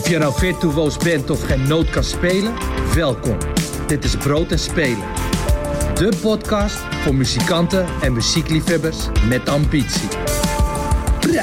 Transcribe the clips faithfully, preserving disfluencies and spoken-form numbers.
je nou virtuoos bent of geen noot kan spelen, welkom. Dit is Brood en Spelen. De podcast voor muzikanten en muziekliefhebbers met ambitie. Ja.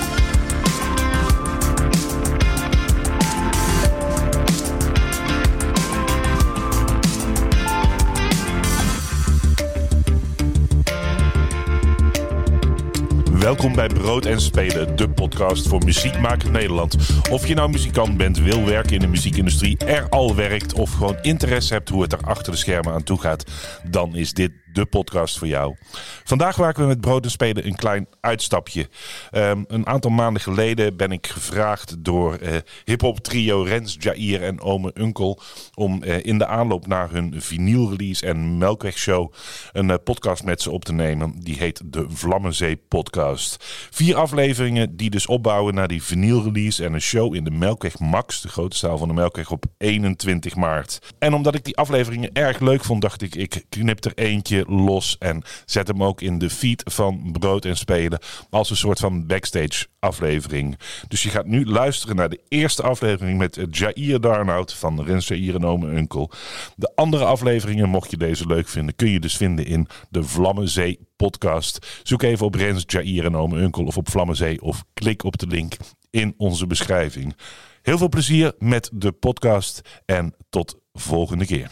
Welkom bij Brood en Spelen, de podcast voor muziekmakers Nederland. Of je nou muzikant bent, wil werken in de muziekindustrie, er al werkt of gewoon interesse hebt hoe het er achter de schermen aan toe gaat, dan is dit de podcast voor jou. Vandaag maken we met Brood en Spelen een klein uitstapje. Um, een aantal maanden geleden ben ik gevraagd door uh, hip-hop trio Rens, Jair en Ome Unkel om uh, in de aanloop naar hun vinylrelease en Melkweg-show een uh, podcast met ze op te nemen. Die heet de Vlammenzee Podcast. Vier afleveringen die dus opbouwen naar die vinylrelease en een show in de Melkweg Max, de grote zaal van de Melkweg, op eenentwintig maart. En omdat ik die afleveringen erg leuk vond, dacht ik, ik knip er eentje los en zet hem ook in de feed van Brood en Spelen als een soort van backstage aflevering. Dus je gaat nu luisteren naar de eerste aflevering met Jair Darnout van Rens, Jair en Ome Unkel. De andere afleveringen, mocht je deze leuk vinden, kun je dus vinden in de Vlammenzee Podcast. Zoek even op Rens, Jair en Ome Unkel of op Vlammenzee of klik op de link in onze beschrijving. Heel veel plezier met de podcast en tot volgende keer.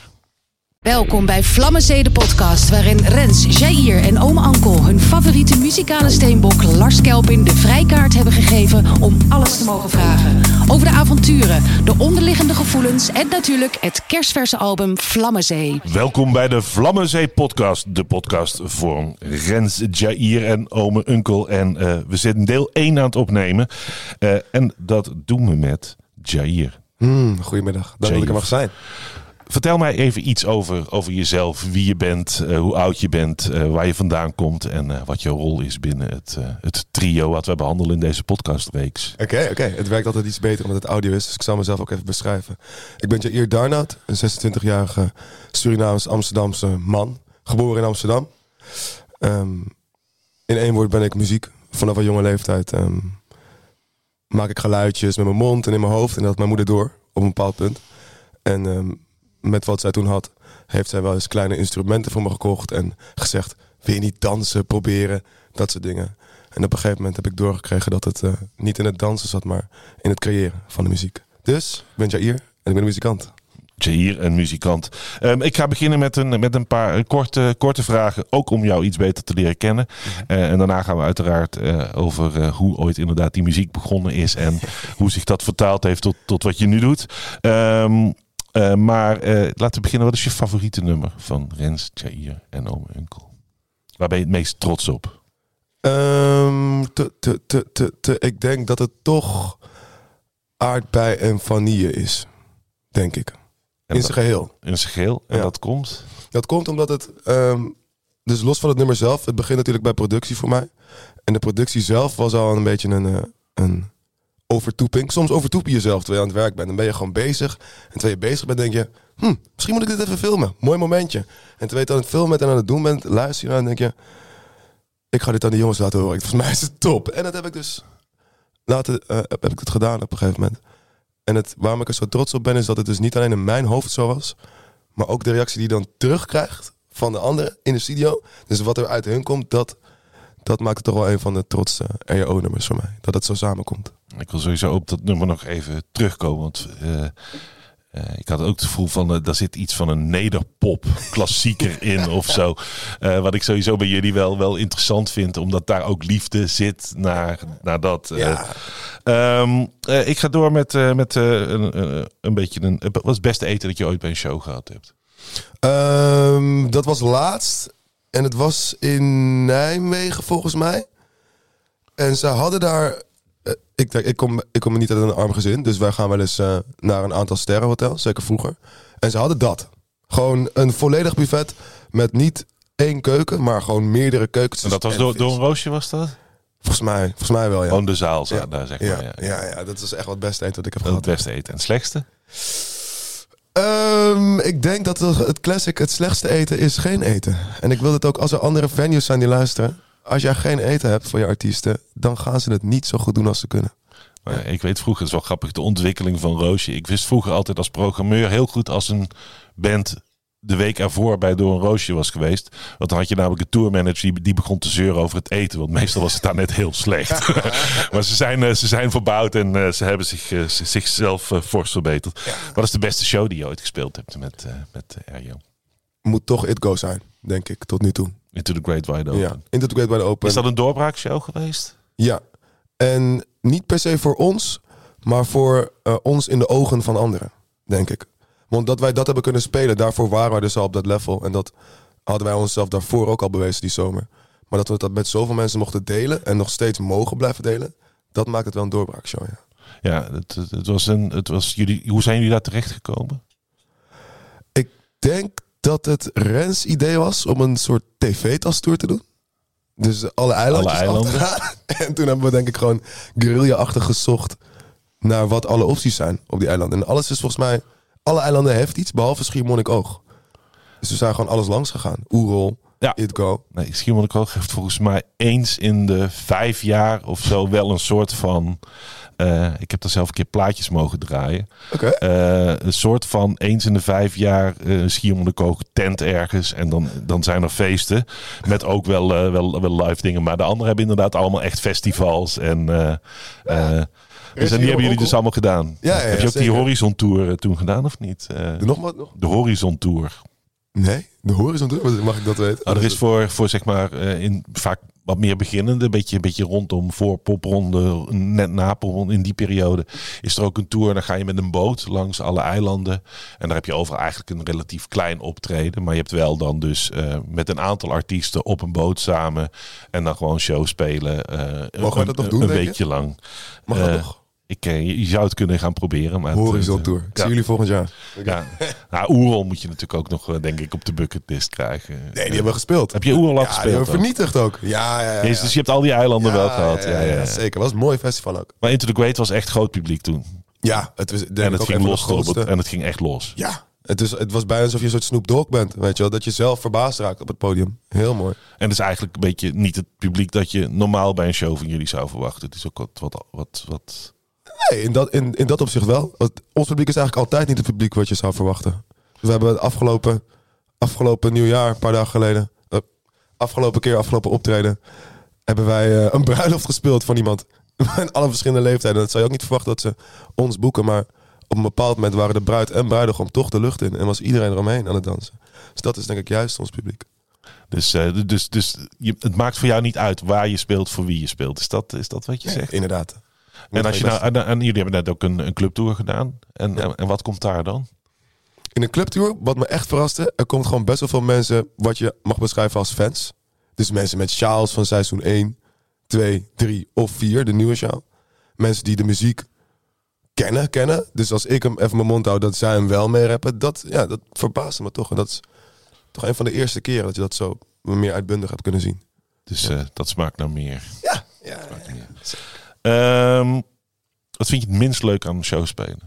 Welkom bij Vlammenzee de podcast, waarin Rens, Jair en Ome Ankel hun favoriete muzikale steenbok Lars Kelpin de vrijkaart hebben gegeven om alles te mogen vragen. Over de avonturen, de onderliggende gevoelens en natuurlijk het kerstverse album Vlammenzee. Welkom bij de Vlammenzee podcast, de podcast voor Rens, Jair en Ome Unkel. En uh, we zitten deel één aan het opnemen uh, en dat doen we met Jair. Mm, goedemiddag, dank dat ik er mag zijn. Vertel mij even iets over, over jezelf, wie je bent, uh, hoe oud je bent, uh, waar je vandaan komt en uh, wat jouw rol is binnen het, uh, het trio wat we behandelen in deze podcastreeks. Oké, okay, oké. Okay. Het werkt altijd iets beter omdat het audio is, dus ik zal mezelf ook even beschrijven. Ik ben Jair Darnout, een zesentwintigjarige Surinaams-Amsterdamse man, geboren in Amsterdam. Um, in één woord ben ik muziek. Vanaf een jonge leeftijd um, maak ik geluidjes met mijn mond en in mijn hoofd en dat had mijn moeder door op een bepaald punt. En um, met wat zij toen had, heeft zij wel eens kleine instrumenten voor me gekocht en gezegd, wil je niet dansen, proberen, dat soort dingen. En op een gegeven moment heb ik doorgekregen dat het uh, niet in het dansen zat, maar in het creëren van de muziek. Dus, ik ben Jair en ik ben een muzikant. Jair, een muzikant. Um, ik ga beginnen met een, met een paar korte, korte vragen, ook om jou iets beter te leren kennen. Uh, en daarna gaan we uiteraard uh, over uh, hoe ooit inderdaad die muziek begonnen is en hoe zich dat vertaald heeft tot, tot wat je nu doet. Um, Uh, maar uh, laten we beginnen. Wat is je favoriete nummer van Rens, Jair en Ome Unkel? Waar ben je het meest trots op? Um, te, te, te, te, te, ik denk dat het toch aardbei en vanille is. Denk ik. En in zijn geheel. In zijn geheel. En ja. dat komt? Dat komt omdat het... Um, dus los van het nummer zelf. Het begint natuurlijk bij productie voor mij. En de productie zelf was al een beetje een... Uh, een overtoeping. Soms overtoep je jezelf terwijl je aan het werk bent. Dan ben je gewoon bezig. En terwijl je bezig bent, denk je... Hm, misschien moet ik dit even filmen. Mooi momentje. En terwijl je het aan het filmen bent en aan het doen bent... luister je aan en denk je... ik ga dit aan de jongens laten horen. Volgens mij is het top. En dat heb ik dus... laten uh, heb ik het gedaan op een gegeven moment. En het, waarom ik er zo trots op ben... is dat het dus niet alleen in mijn hoofd zo was... maar ook de reactie die je dan terugkrijgt... van de anderen in de studio. Dus wat er uit hun komt... dat, dat maakt het toch wel een van de trotste R J O-nummers voor mij. Dat het zo samenkomt. Ik wil sowieso op dat nummer nog even terugkomen. Want uh, uh, ik had ook het gevoel van... Uh, daar zit iets van een nederpop klassieker in of zo. Uh, wat ik sowieso bij jullie wel, wel interessant vind. Omdat daar ook liefde zit naar, naar dat. Uh, ja. um, uh, ik ga door met, uh, met uh, een, uh, een beetje... Een, uh, wat is het beste eten dat je ooit bij een show gehad hebt? Um, dat was laatst. En het was in Nijmegen volgens mij. En ze hadden daar... Uh, ik, ik, kom, ik kom niet uit een arm gezin. Dus wij gaan wel eens uh, naar een aantal sterrenhotels. Zeker vroeger. En ze hadden dat. Gewoon een volledig buffet. Met niet één keuken. Maar gewoon meerdere keukens. En dat was door, door een roosje was dat? Volgens mij, volgens mij wel, ja. Gewoon de zaal, ja. Daar zeg maar. Ja, ja. Ja, ja, dat is echt wat het beste eten dat ik heb dat gehad. Het beste eten. En het slechtste? Um, ik denk dat het classic, het slechtste eten is geen eten. En ik wil het ook als er andere venues zijn die luisteren. Als jij geen eten hebt voor je artiesten, dan gaan ze het niet zo goed doen als ze kunnen. Maar ik weet vroeger, het is wel grappig, de ontwikkeling van Roosje. Ik wist vroeger altijd als programmeur heel goed als een band de week ervoor bij Door een Roosje was geweest. Want dan had je namelijk een tourmanager die, die begon te zeuren over het eten. Want meestal was het daar net heel slecht. Maar ze zijn, ze zijn verbouwd en uh, ze hebben zich, uh, zichzelf uh, fors verbeterd. Ja. Wat is de beste show die je ooit gespeeld hebt met, uh, met uh, R J O? Moet toch It Go zijn, denk ik, tot nu toe. Into the Great Wide Open. Ja, Into the Great Wide Open. Is dat een doorbraakshow geweest? Ja. En niet per se voor ons, maar voor uh, ons in de ogen van anderen, denk ik. Want dat wij dat hebben kunnen spelen, daarvoor waren wij dus al op dat level. En dat hadden wij onszelf daarvoor ook al bewezen die zomer. Maar dat we dat met zoveel mensen mochten delen en nog steeds mogen blijven delen, dat maakt het wel een doorbraakshow, ja. Ja, het, het was een, het was jullie, hoe zijn jullie daar terechtgekomen? Ik denk dat het Rens idee was om een soort tv-tastour te doen. Dus alle eilandjes alle eilanden. En toen hebben we denk ik gewoon guerrilla-achtig gezocht naar wat alle opties zijn op die eilanden. En alles is volgens mij, alle eilanden heeft iets, behalve Schiermonnikoog. Dus we zijn gewoon alles langs gegaan. Oerol, ja. It Go. Nee, Schiermonnikoog heeft volgens mij eens in de vijf jaar of zo wel een soort van... Uh, ik heb daar zelf een keer plaatjes mogen draaien. Okay. Uh, een soort van eens in de vijf jaar uh, Schiermonnikoog tent ergens. En dan, dan zijn er feesten. Met ook wel, uh, wel, wel live dingen. Maar de anderen hebben inderdaad allemaal echt festivals. En uh, uh, dus en die hebben jullie dus allemaal gedaan. Ja, ja, Heb je ja, ook zeker. die Horizon Tour uh, toen gedaan of niet? Uh, De, nog wat, nog? de Horizon Tour. Nee, de Horizon Tour? Mag ik dat weten? Oh, er is voor, voor zeg maar uh, in vaak wat meer beginnende, een beetje, een beetje rondom voor popronde, net na popronde, in die periode is er ook een tour. Dan ga je met een boot langs alle eilanden en daar heb je overal eigenlijk een relatief klein optreden, maar je hebt wel dan dus uh, met een aantal artiesten op een boot samen en dan gewoon show spelen. Uh, Mogen we dat nog doen, een denk je? weekje lang. Mag dat Uh, nog? Ik, je zou het kunnen gaan proberen. Maar Horizon het, Tour. Ik zie jullie volgend jaar. Ja. Nou, Oerol moet je natuurlijk ook nog, denk ik, op de bucketlist krijgen. Nee, die hebben we gespeeld. Heb je Oerol al ja, gespeeld? Die hebben we ook? vernietigd ook. Ja, ja, ja. ja. Jezus, dus je hebt al die eilanden ja, wel gehad. Ja, ja, ja, ja, ja. zeker. Was een mooi festival ook. Maar Into the Great was echt groot publiek toen. Ja, het was denk En ik het ook ging even los de op grootste. het, en het ging echt los. Ja, het, is, het was bijna alsof je een soort Snoop Dogg bent, weet je wel. Dat je zelf verbaasd raakt op het podium. Heel mooi. En het is eigenlijk een beetje niet het publiek dat je normaal bij een show van jullie zou verwachten. Het is ook wat... wat, wat, wat... Nee, in dat, in, in dat opzicht wel. Want ons publiek is eigenlijk altijd niet het publiek wat je zou verwachten. We hebben het afgelopen, afgelopen nieuwjaar, een paar dagen geleden, uh, afgelopen keer, afgelopen optreden, hebben wij uh, een bruiloft gespeeld van iemand. In alle verschillende leeftijden. Dat zou je ook niet verwachten dat ze ons boeken, maar op een bepaald moment waren de bruid en bruidegom toch de lucht in en was iedereen eromheen aan het dansen. Dus dat is denk ik juist ons publiek. Dus, uh, dus, dus je, het maakt voor jou niet uit waar je speelt, voor wie je speelt. Is dat, is dat wat je Ja, zegt? inderdaad. En, als je nou, en, en jullie hebben net ook een, een clubtour gedaan. En, ja. en, en wat komt daar dan? In een clubtour, wat me echt verraste, er komt gewoon best wel veel mensen wat je mag beschrijven als fans. Dus mensen met sjaals van seizoen één, twee, drie of vier, de nieuwe sjaal. Mensen die de muziek kennen, kennen. Dus als ik hem even mijn mond hou dat zij hem wel mee rappen, dat, ja, dat verbaasde me toch. En dat is toch een van de eerste keren dat je dat zo meer uitbundig hebt kunnen zien. Dus ja. uh, dat smaakt naar meer. Ja, ja, ja, ja. Um, wat vind je het minst leuk aan een show spelen?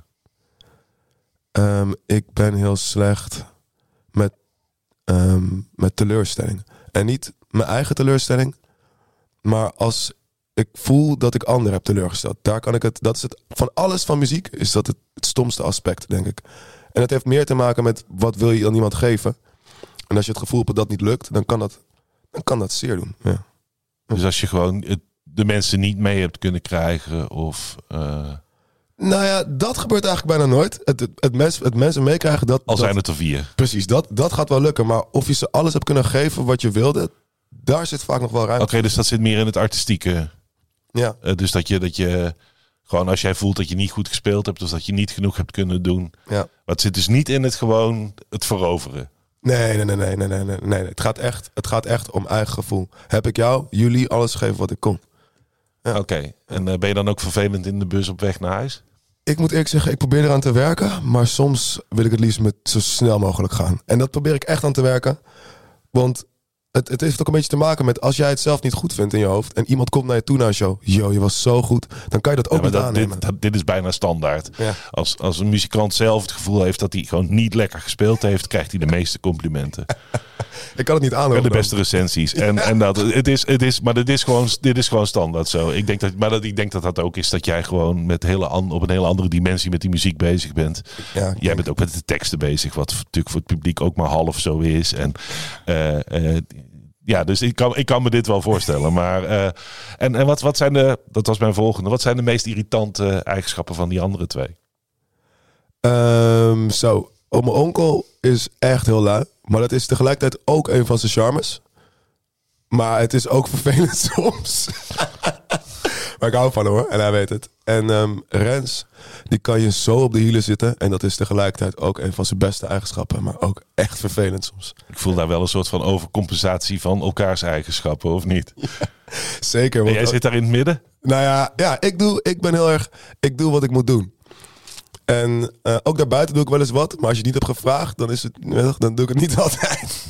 Um, ik ben heel slecht met, um, met teleurstelling. En niet mijn eigen teleurstelling, maar als ik voel dat ik anderen heb teleurgesteld. Daar kan ik het, dat is het, van alles van muziek is dat het, het stomste aspect, denk ik. En het heeft meer te maken met wat wil je dan iemand geven. En als je het gevoel hebt dat dat niet lukt, dan kan dat, dan kan dat zeer doen. Ja. Dus als je gewoon het, de mensen niet mee hebt kunnen krijgen of... Uh... Nou ja, dat gebeurt eigenlijk bijna nooit. Het, het, het, mens, het mensen meekrijgen, dat... Al zijn dat, het er vier. Precies, dat, dat gaat wel lukken. Maar of je ze alles hebt kunnen geven wat je wilde, daar zit vaak nog wel ruimte. Oké, okay, dus dat zit meer in het artistieke. Ja. Uh, dus dat je, dat je gewoon als jij voelt dat je niet goed gespeeld hebt, of dat je niet genoeg hebt kunnen doen. Ja. Maar het zit dus niet in het gewoon het veroveren. Nee, nee, nee, nee, nee, nee, nee, nee. Het gaat echt, het gaat echt om eigen gevoel. Heb ik jou, jullie, alles gegeven wat ik kon. Ja. Oké, okay. En uh, ben je dan ook vervelend in de bus op weg naar huis? Ik moet eerlijk zeggen, ik probeer eraan te werken. Maar soms wil ik het liefst met zo snel mogelijk gaan. En dat probeer ik echt aan te werken. Want het, het heeft ook een beetje te maken met... als jij het zelf niet goed vindt in je hoofd... en iemand komt naar je toe naar een show... yo, je was zo goed... dan kan je dat ook ja, niet dat, aannemen. Dit, dat, dit is bijna standaard. Ja. Als, als een muzikant zelf het gevoel heeft... dat hij gewoon niet lekker gespeeld heeft... krijgt hij de meeste complimenten. Ik kan het niet aanhouden. En de beste recensies. En, en dat, het is, het is, maar dit is, gewoon, dit is gewoon standaard zo. Ik denk dat, maar dat, ik denk dat dat ook is dat jij gewoon met hele an, op een hele andere dimensie met die muziek bezig bent. Ja, jij denk. bent ook met de teksten bezig, wat natuurlijk voor het publiek ook maar half zo is. En uh, uh, ja, dus ik kan, ik kan me dit wel voorstellen. Maar uh, en, en wat, wat zijn de, dat was mijn volgende, wat zijn de meest irritante eigenschappen van die andere twee? Um, zo, oh, mijn onkel is echt heel lui. Maar dat is tegelijkertijd ook een van zijn charmes. Maar het is ook vervelend soms. Maar ik hou van hoor. En hij weet het. En um, Rens, die kan je zo op de hielen zitten. En dat is tegelijkertijd ook een van zijn beste eigenschappen. Maar ook echt vervelend soms. Ik voel daar wel een soort van overcompensatie van elkaars eigenschappen, of niet? Ja, zeker. En jij ook, zit daar in het midden? Nou ja, ja ik, doe, ik ben heel erg... Ik doe wat ik moet doen. En uh, ook daarbuiten doe ik wel eens wat. Maar als je het niet hebt gevraagd, dan, is het, dan doe ik het niet altijd.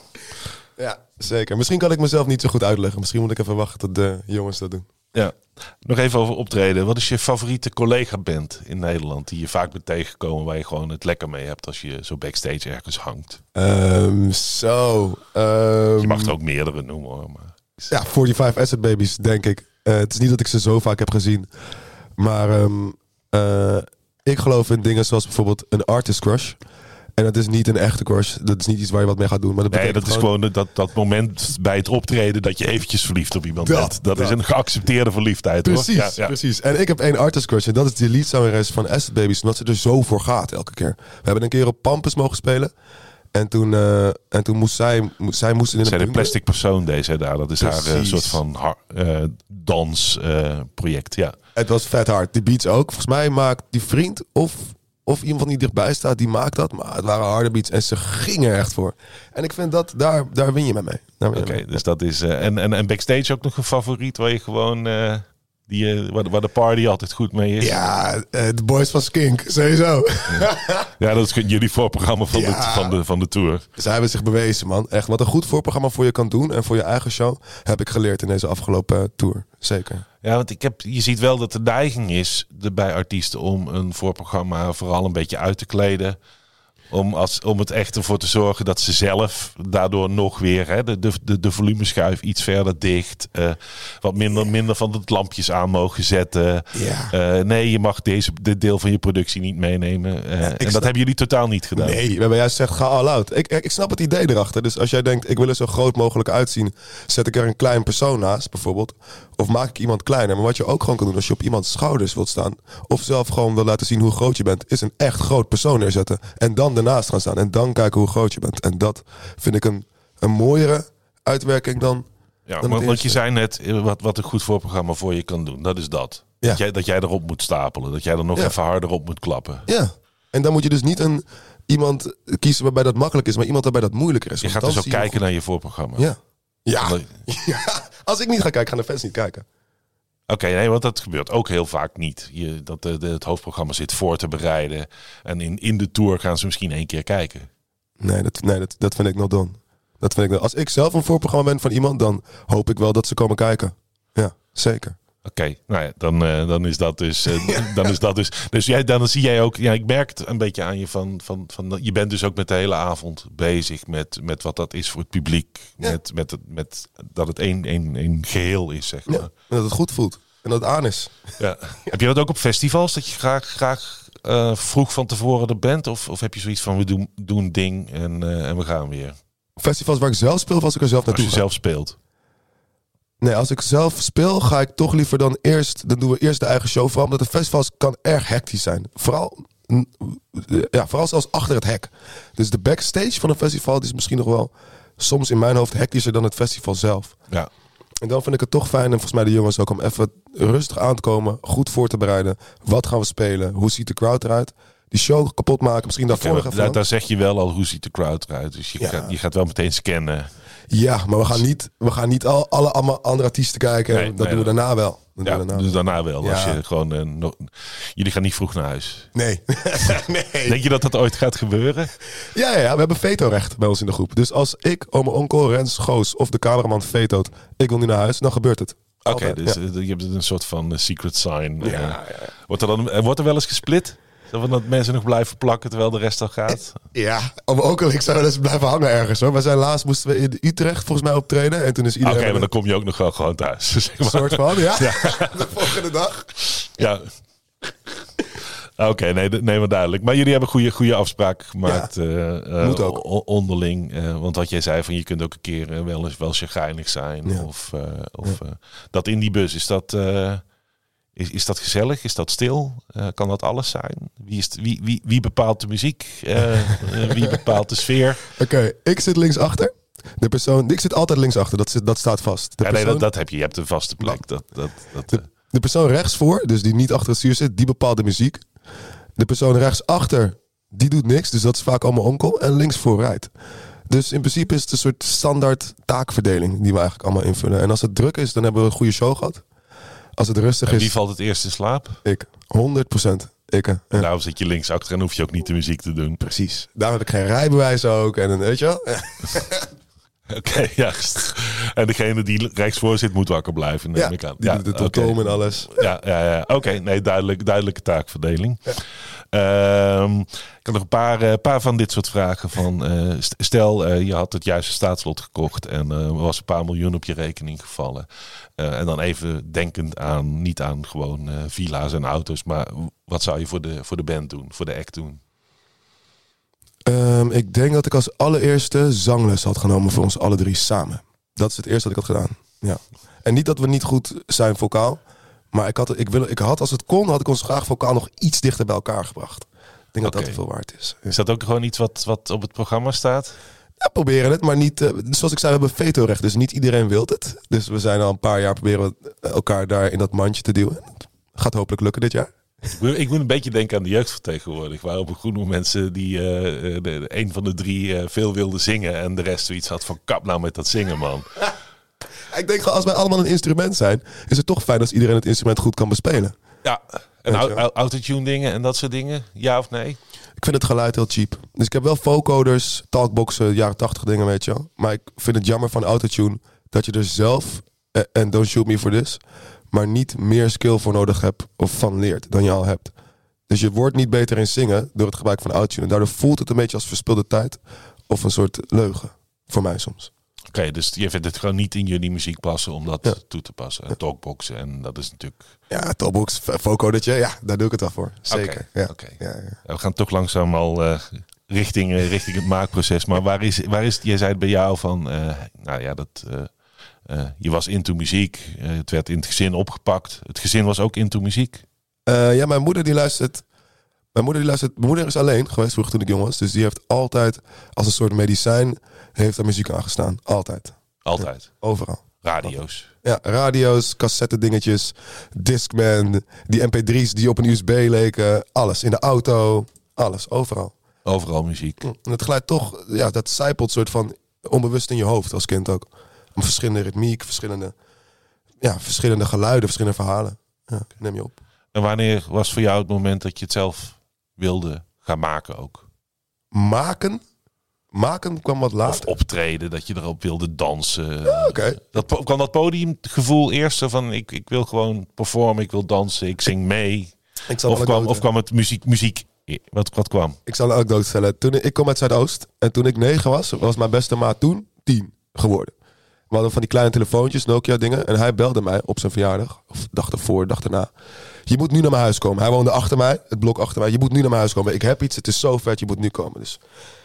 Ja, zeker. Misschien kan ik mezelf niet zo goed uitleggen. Misschien moet ik even wachten tot de jongens dat doen. Ja, nog even over optreden. Wat is je favoriete collega-band in Nederland die je vaak bent tegengekomen, waar je gewoon het lekker mee hebt als je zo backstage ergens hangt? Um, zo. Um, je mag er ook meerdere noemen hoor. Maar... Ja, vijfenveertig Acid Babies, denk ik. Uh, het is niet dat ik ze zo vaak heb gezien. Maar um, uh, ik geloof in dingen zoals bijvoorbeeld een artist crush. En dat is niet een echte crush. Dat is niet iets waar je wat mee gaat doen. Maar dat nee, dat is gewoon dat, dat moment bij het optreden dat je eventjes verliefd op iemand dat, bent. Dat, dat is een geaccepteerde verliefdheid. Precies, hoor. Ja, ja. precies. En ik heb één artist crush. En dat is de leadzangeres van Acid Babies. Omdat ze er zo voor gaat elke keer. We hebben een keer op Pampus mogen spelen. En toen, uh, en toen moest zij, moest, zij moest in een bunker. Een plastic persoon deze daar. Dat is precies. haar uh, soort van uh, dansproject. Uh, ja. Het was vet hard. Die beats ook. Volgens mij maakt die vriend of... Of iemand die dichtbij staat, die maakt dat. Maar het waren harde beats en ze gingen er echt voor. En ik vind dat, daar, daar win je met mee. Oké, okay, dus dat is... Uh, en, en, en backstage ook nog een favoriet waar je gewoon... Uh, die, uh, waar, waar de party altijd goed mee is? Ja, uh, de boys van Skink, sowieso. Ja, ja dat is jullie voorprogramma van, ja. de, van, de, van de tour. Zij hebben zich bewezen, man. Echt, wat een goed voorprogramma voor je kan doen en voor je eigen show... heb ik geleerd in deze afgelopen uh, tour. Zeker. Ja, want ik heb, je ziet wel dat de neiging is de, bij artiesten om een voorprogramma vooral een beetje uit te kleden. Om, als, om het echt ervoor te zorgen dat ze zelf daardoor nog weer hè, de, de, de volumeschuif iets verder dicht. Uh, wat minder, minder van de lampjes aan mogen zetten. Ja. Uh, nee, je mag deze, dit deel van je productie niet meenemen. Uh, ja, en dat snap... hebben jullie totaal niet gedaan. Nee, we hebben juist gezegd, ga all out. Ik, ik snap het idee erachter. Dus als jij denkt, ik wil er zo groot mogelijk uitzien, zet ik er een klein persoon naast bijvoorbeeld. Of maak ik iemand kleiner. Maar wat je ook gewoon kan doen als je op iemands schouders wilt staan. Of zelf gewoon wil laten zien hoe groot je bent. Is een echt groot persoon neerzetten. En dan ernaast gaan staan. En dan kijken hoe groot je bent. En dat vind ik een, een mooiere uitwerking dan... Ja, dan want, want je zei net wat, wat een goed voorprogramma voor je kan doen. Dat is dat. Ja. Dat, jij, dat jij erop moet stapelen. Dat jij er nog ja. even harder op moet klappen. Ja. En dan moet je dus niet een iemand kiezen waarbij dat makkelijk is. Maar iemand waarbij dat moeilijker is. Je gaat dus ook kijken goed naar je voorprogramma. Ja. Ja. Dat... ja. Als ik niet ga kijken, gaan de fans niet kijken. Oké, okay, nee, want dat gebeurt ook heel vaak niet. Je, dat de, de, het hoofdprogramma zit voor te bereiden. En in, in de tour gaan ze misschien één keer kijken. Nee, dat, nee, dat, dat vind ik nog done. Dat vind ik nog. Als ik zelf een voorprogramma ben van iemand, dan hoop ik wel dat ze komen kijken. Ja, zeker. Oké, okay, nou ja, dan, uh, dan is dat dus. Uh, ja. Dan is dat dus. Dus jij, dan zie jij ook. Ja, ik merk het een beetje aan je van, van, van. Je bent dus ook met de hele avond bezig met, met wat dat is voor het publiek. Ja. Met, met, met dat het één, één, één geheel is, zeg maar. Ja, en dat het goed voelt. En dat het aan is. Ja. Ja. Heb je dat ook op festivals? Dat je graag, graag uh, vroeg van tevoren er bent? Of, of heb je zoiets van we doen, doen een ding en, uh, en we gaan weer? Festivals waar ik zelf speel of als ik er zelf naartoe ga? Als je ga? zelf speelt. Nee, als ik zelf speel, ga ik toch liever dan eerst... Dan doen we eerst de eigen show. Vooral omdat de festivals kan erg hectisch zijn. Vooral, ja, vooral zelfs achter het hek. Dus de backstage van een festival die is misschien nog wel... soms in mijn hoofd hectischer dan het festival zelf. Ja. En dan vind ik het toch fijn, en volgens mij de jongens ook... om even rustig aan te komen, goed voor te bereiden. Wat gaan we spelen? Hoe ziet de crowd eruit? Die show kapot maken, misschien daarvoor okay, daar, daar zeg je wel al, hoe ziet de crowd eruit? Dus je, ja. gaat, je gaat wel meteen scannen... Ja, maar we gaan niet, we gaan niet al, alle allemaal andere artiesten kijken. Nee, dat nee, doen we daarna wel. Dat ja, doen we daarna, dus daarna wel. Ja. Als je gewoon, uh, nog, jullie gaan niet vroeg naar huis. Nee. nee. Denk je dat dat ooit gaat gebeuren? Ja, ja, ja, we hebben vetorecht bij ons in de groep. Dus als ik, oma, onkel, Rens, Goos of de cameraman vetoot... ik wil nu naar huis, dan gebeurt het. Oké, okay, dus ja. je hebt een soort van secret sign. Ja, uh, ja. Wordt, er dan, wordt er wel eens gesplit? Zo van dat mensen nog blijven plakken terwijl de rest al gaat. Ja, maar ook al ik zou wel eens blijven hangen ergens hoor. We zijn laatst moesten we in Utrecht volgens mij optreden. En toen is iedereen... Oké, okay, maar dan kom je ook nog wel gewoon thuis. Zeg maar. Een soort van, ja. ja. De volgende dag. Ja. Oké, okay, nee, nee, maar duidelijk. Maar jullie hebben goede, goede afspraken gemaakt. Ja, uh, moet ook. Uh, onderling. Uh, want wat jij zei, van je kunt ook een keer uh, wel eens wel chagrijnig zijn. Ja. Of, uh, of ja. uh, dat in die bus, is dat, uh, is, is dat gezellig? Is dat stil? Uh, kan dat alles zijn? Wie, is t- wie, wie, wie bepaalt de muziek? Uh, uh, wie bepaalt de sfeer? Oké, okay, ik zit linksachter. De persoon, ik zit altijd linksachter, dat, zit, dat staat vast. De ja, persoon, nee, dat, dat heb je. Je hebt een vaste plek. Dat, dat, dat, de, de persoon rechtsvoor, dus die niet achter het stuur zit, die bepaalt de muziek. De persoon rechtsachter, die doet niks. Dus dat is vaak allemaal onkel. En linksvoor rijdt. Dus in principe is het een soort standaard taakverdeling die we eigenlijk allemaal invullen. En als het druk is, dan hebben we een goede show gehad. Als het rustig en is... wie valt het eerst in slaap? Ik. honderd procent. Ik. Ja. En daarom zit je linksachter en hoef je ook niet de muziek te doen. Precies. Daarom heb ik geen rijbewijs ook. En weet je wel... Oké, okay, juist. En degene die rechtsvoor zit moet wakker blijven, neem ja, ik aan. Die ja, doet de okay. en alles. Ja, ja, ja. Oké, okay, nee, duidelijk, duidelijke taakverdeling. Ja. Um, ik heb nog een paar, uh, paar van dit soort vragen. Van, uh, stel, uh, je had het juiste staatslot gekocht en uh, er was een paar miljoen op je rekening gevallen. Uh, en dan even denkend aan, niet aan gewoon uh, villa's en auto's, maar wat zou je voor de, voor de band doen, voor de act doen? Um, ik denk dat ik als allereerste zangles had genomen voor ons alle drie samen. Dat is het eerste wat ik had gedaan. Ja. En niet dat we niet goed zijn vocaal. Maar ik had, ik, wil, ik had, als het kon, had ik ons graag vocaal nog iets dichter bij elkaar gebracht. Ik denk okay. dat dat te veel waard is. Is dat ook gewoon iets wat, wat op het programma staat? Ja, proberen het, maar niet... Uh, zoals ik zei, we hebben vetorecht, dus niet iedereen wil het. Dus we zijn al een paar jaar proberen elkaar daar in dat mandje te duwen. Het gaat hopelijk lukken dit jaar. Ik moet een beetje denken aan de jeugdvertegenwoordig. Waar op een goede mensen die uh, de, de, een van de drie uh, veel wilden zingen. En de rest zoiets had van kap nou met dat zingen, man. Ik denk als wij allemaal een instrument zijn, is het toch fijn als iedereen het instrument goed kan bespelen. Ja, en au- au- autotune dingen en dat soort dingen. Ja of nee? Ik vind het geluid heel cheap. Dus ik heb wel vocoders, talkboxen, jaren tachtig dingen, weet je wel. Maar ik vind het jammer van autotune dat je er zelf, en uh, don't shoot me for this, maar niet meer skill voor nodig hebt of van leert dan je al hebt. Dus je wordt niet beter in zingen door het gebruik van autotune. En daardoor voelt het een beetje als verspilde tijd of een soort leugen. Voor mij soms. Oké, okay, dus je vindt het gewoon niet in jullie muziek passen om dat ja. toe te passen. En talkboxen en dat is natuurlijk... Ja, talkbox, vocodertje, ja, daar doe ik het wel voor. Zeker. Okay, ja. Okay. Ja, ja. We gaan toch langzaam al uh, richting, uh, richting het maakproces. Maar waar is, waar is het, jij zei het bij jou van, uh, nou ja, dat... Uh, Uh, je was into muziek. Uh, het werd in het gezin opgepakt. Het gezin was ook into muziek. Uh, ja, mijn moeder die luistert. Mijn moeder die luistert. Mijn moeder is alleen geweest vroeger toen ik jong was. Dus die heeft altijd als een soort medicijn heeft er muziek aangestaan. Altijd. Altijd. Ja, overal. Radio's. Ja, radio's, cassette dingetjes, Discman, die M P drie's die op een U S B leken, alles in de auto, alles, overal. Overal muziek. En het glijdt toch, ja, dat zijpelt soort van onbewust in je hoofd als kind ook. Om verschillende ritmiek, verschillende, ja, verschillende geluiden, verschillende verhalen. Ja, neem je op. En wanneer was voor jou het moment dat je het zelf wilde gaan maken ook? Maken? Maken kwam wat later. Of optreden, dat je erop wilde dansen. Ja, okay. Dat, kwam dat podiumgevoel eerst van ik, ik wil gewoon performen, ik wil dansen, ik zing mee. Ik of, kwam, of kwam het muziek, muziek wat, wat kwam? Ik zal een anekdote vertellen. Toen, ik kom uit Zuidoost en toen ik negen was, was mijn beste maat toen tien geworden. We hadden van die kleine telefoontjes, Nokia dingen. En hij belde mij op zijn verjaardag. Of dag ervoor, dag erna. Je moet nu naar mijn huis komen. Hij woonde achter mij, het blok achter mij. Je moet nu naar mijn huis komen. Ik heb iets, het is zo vet, je moet nu komen. Dus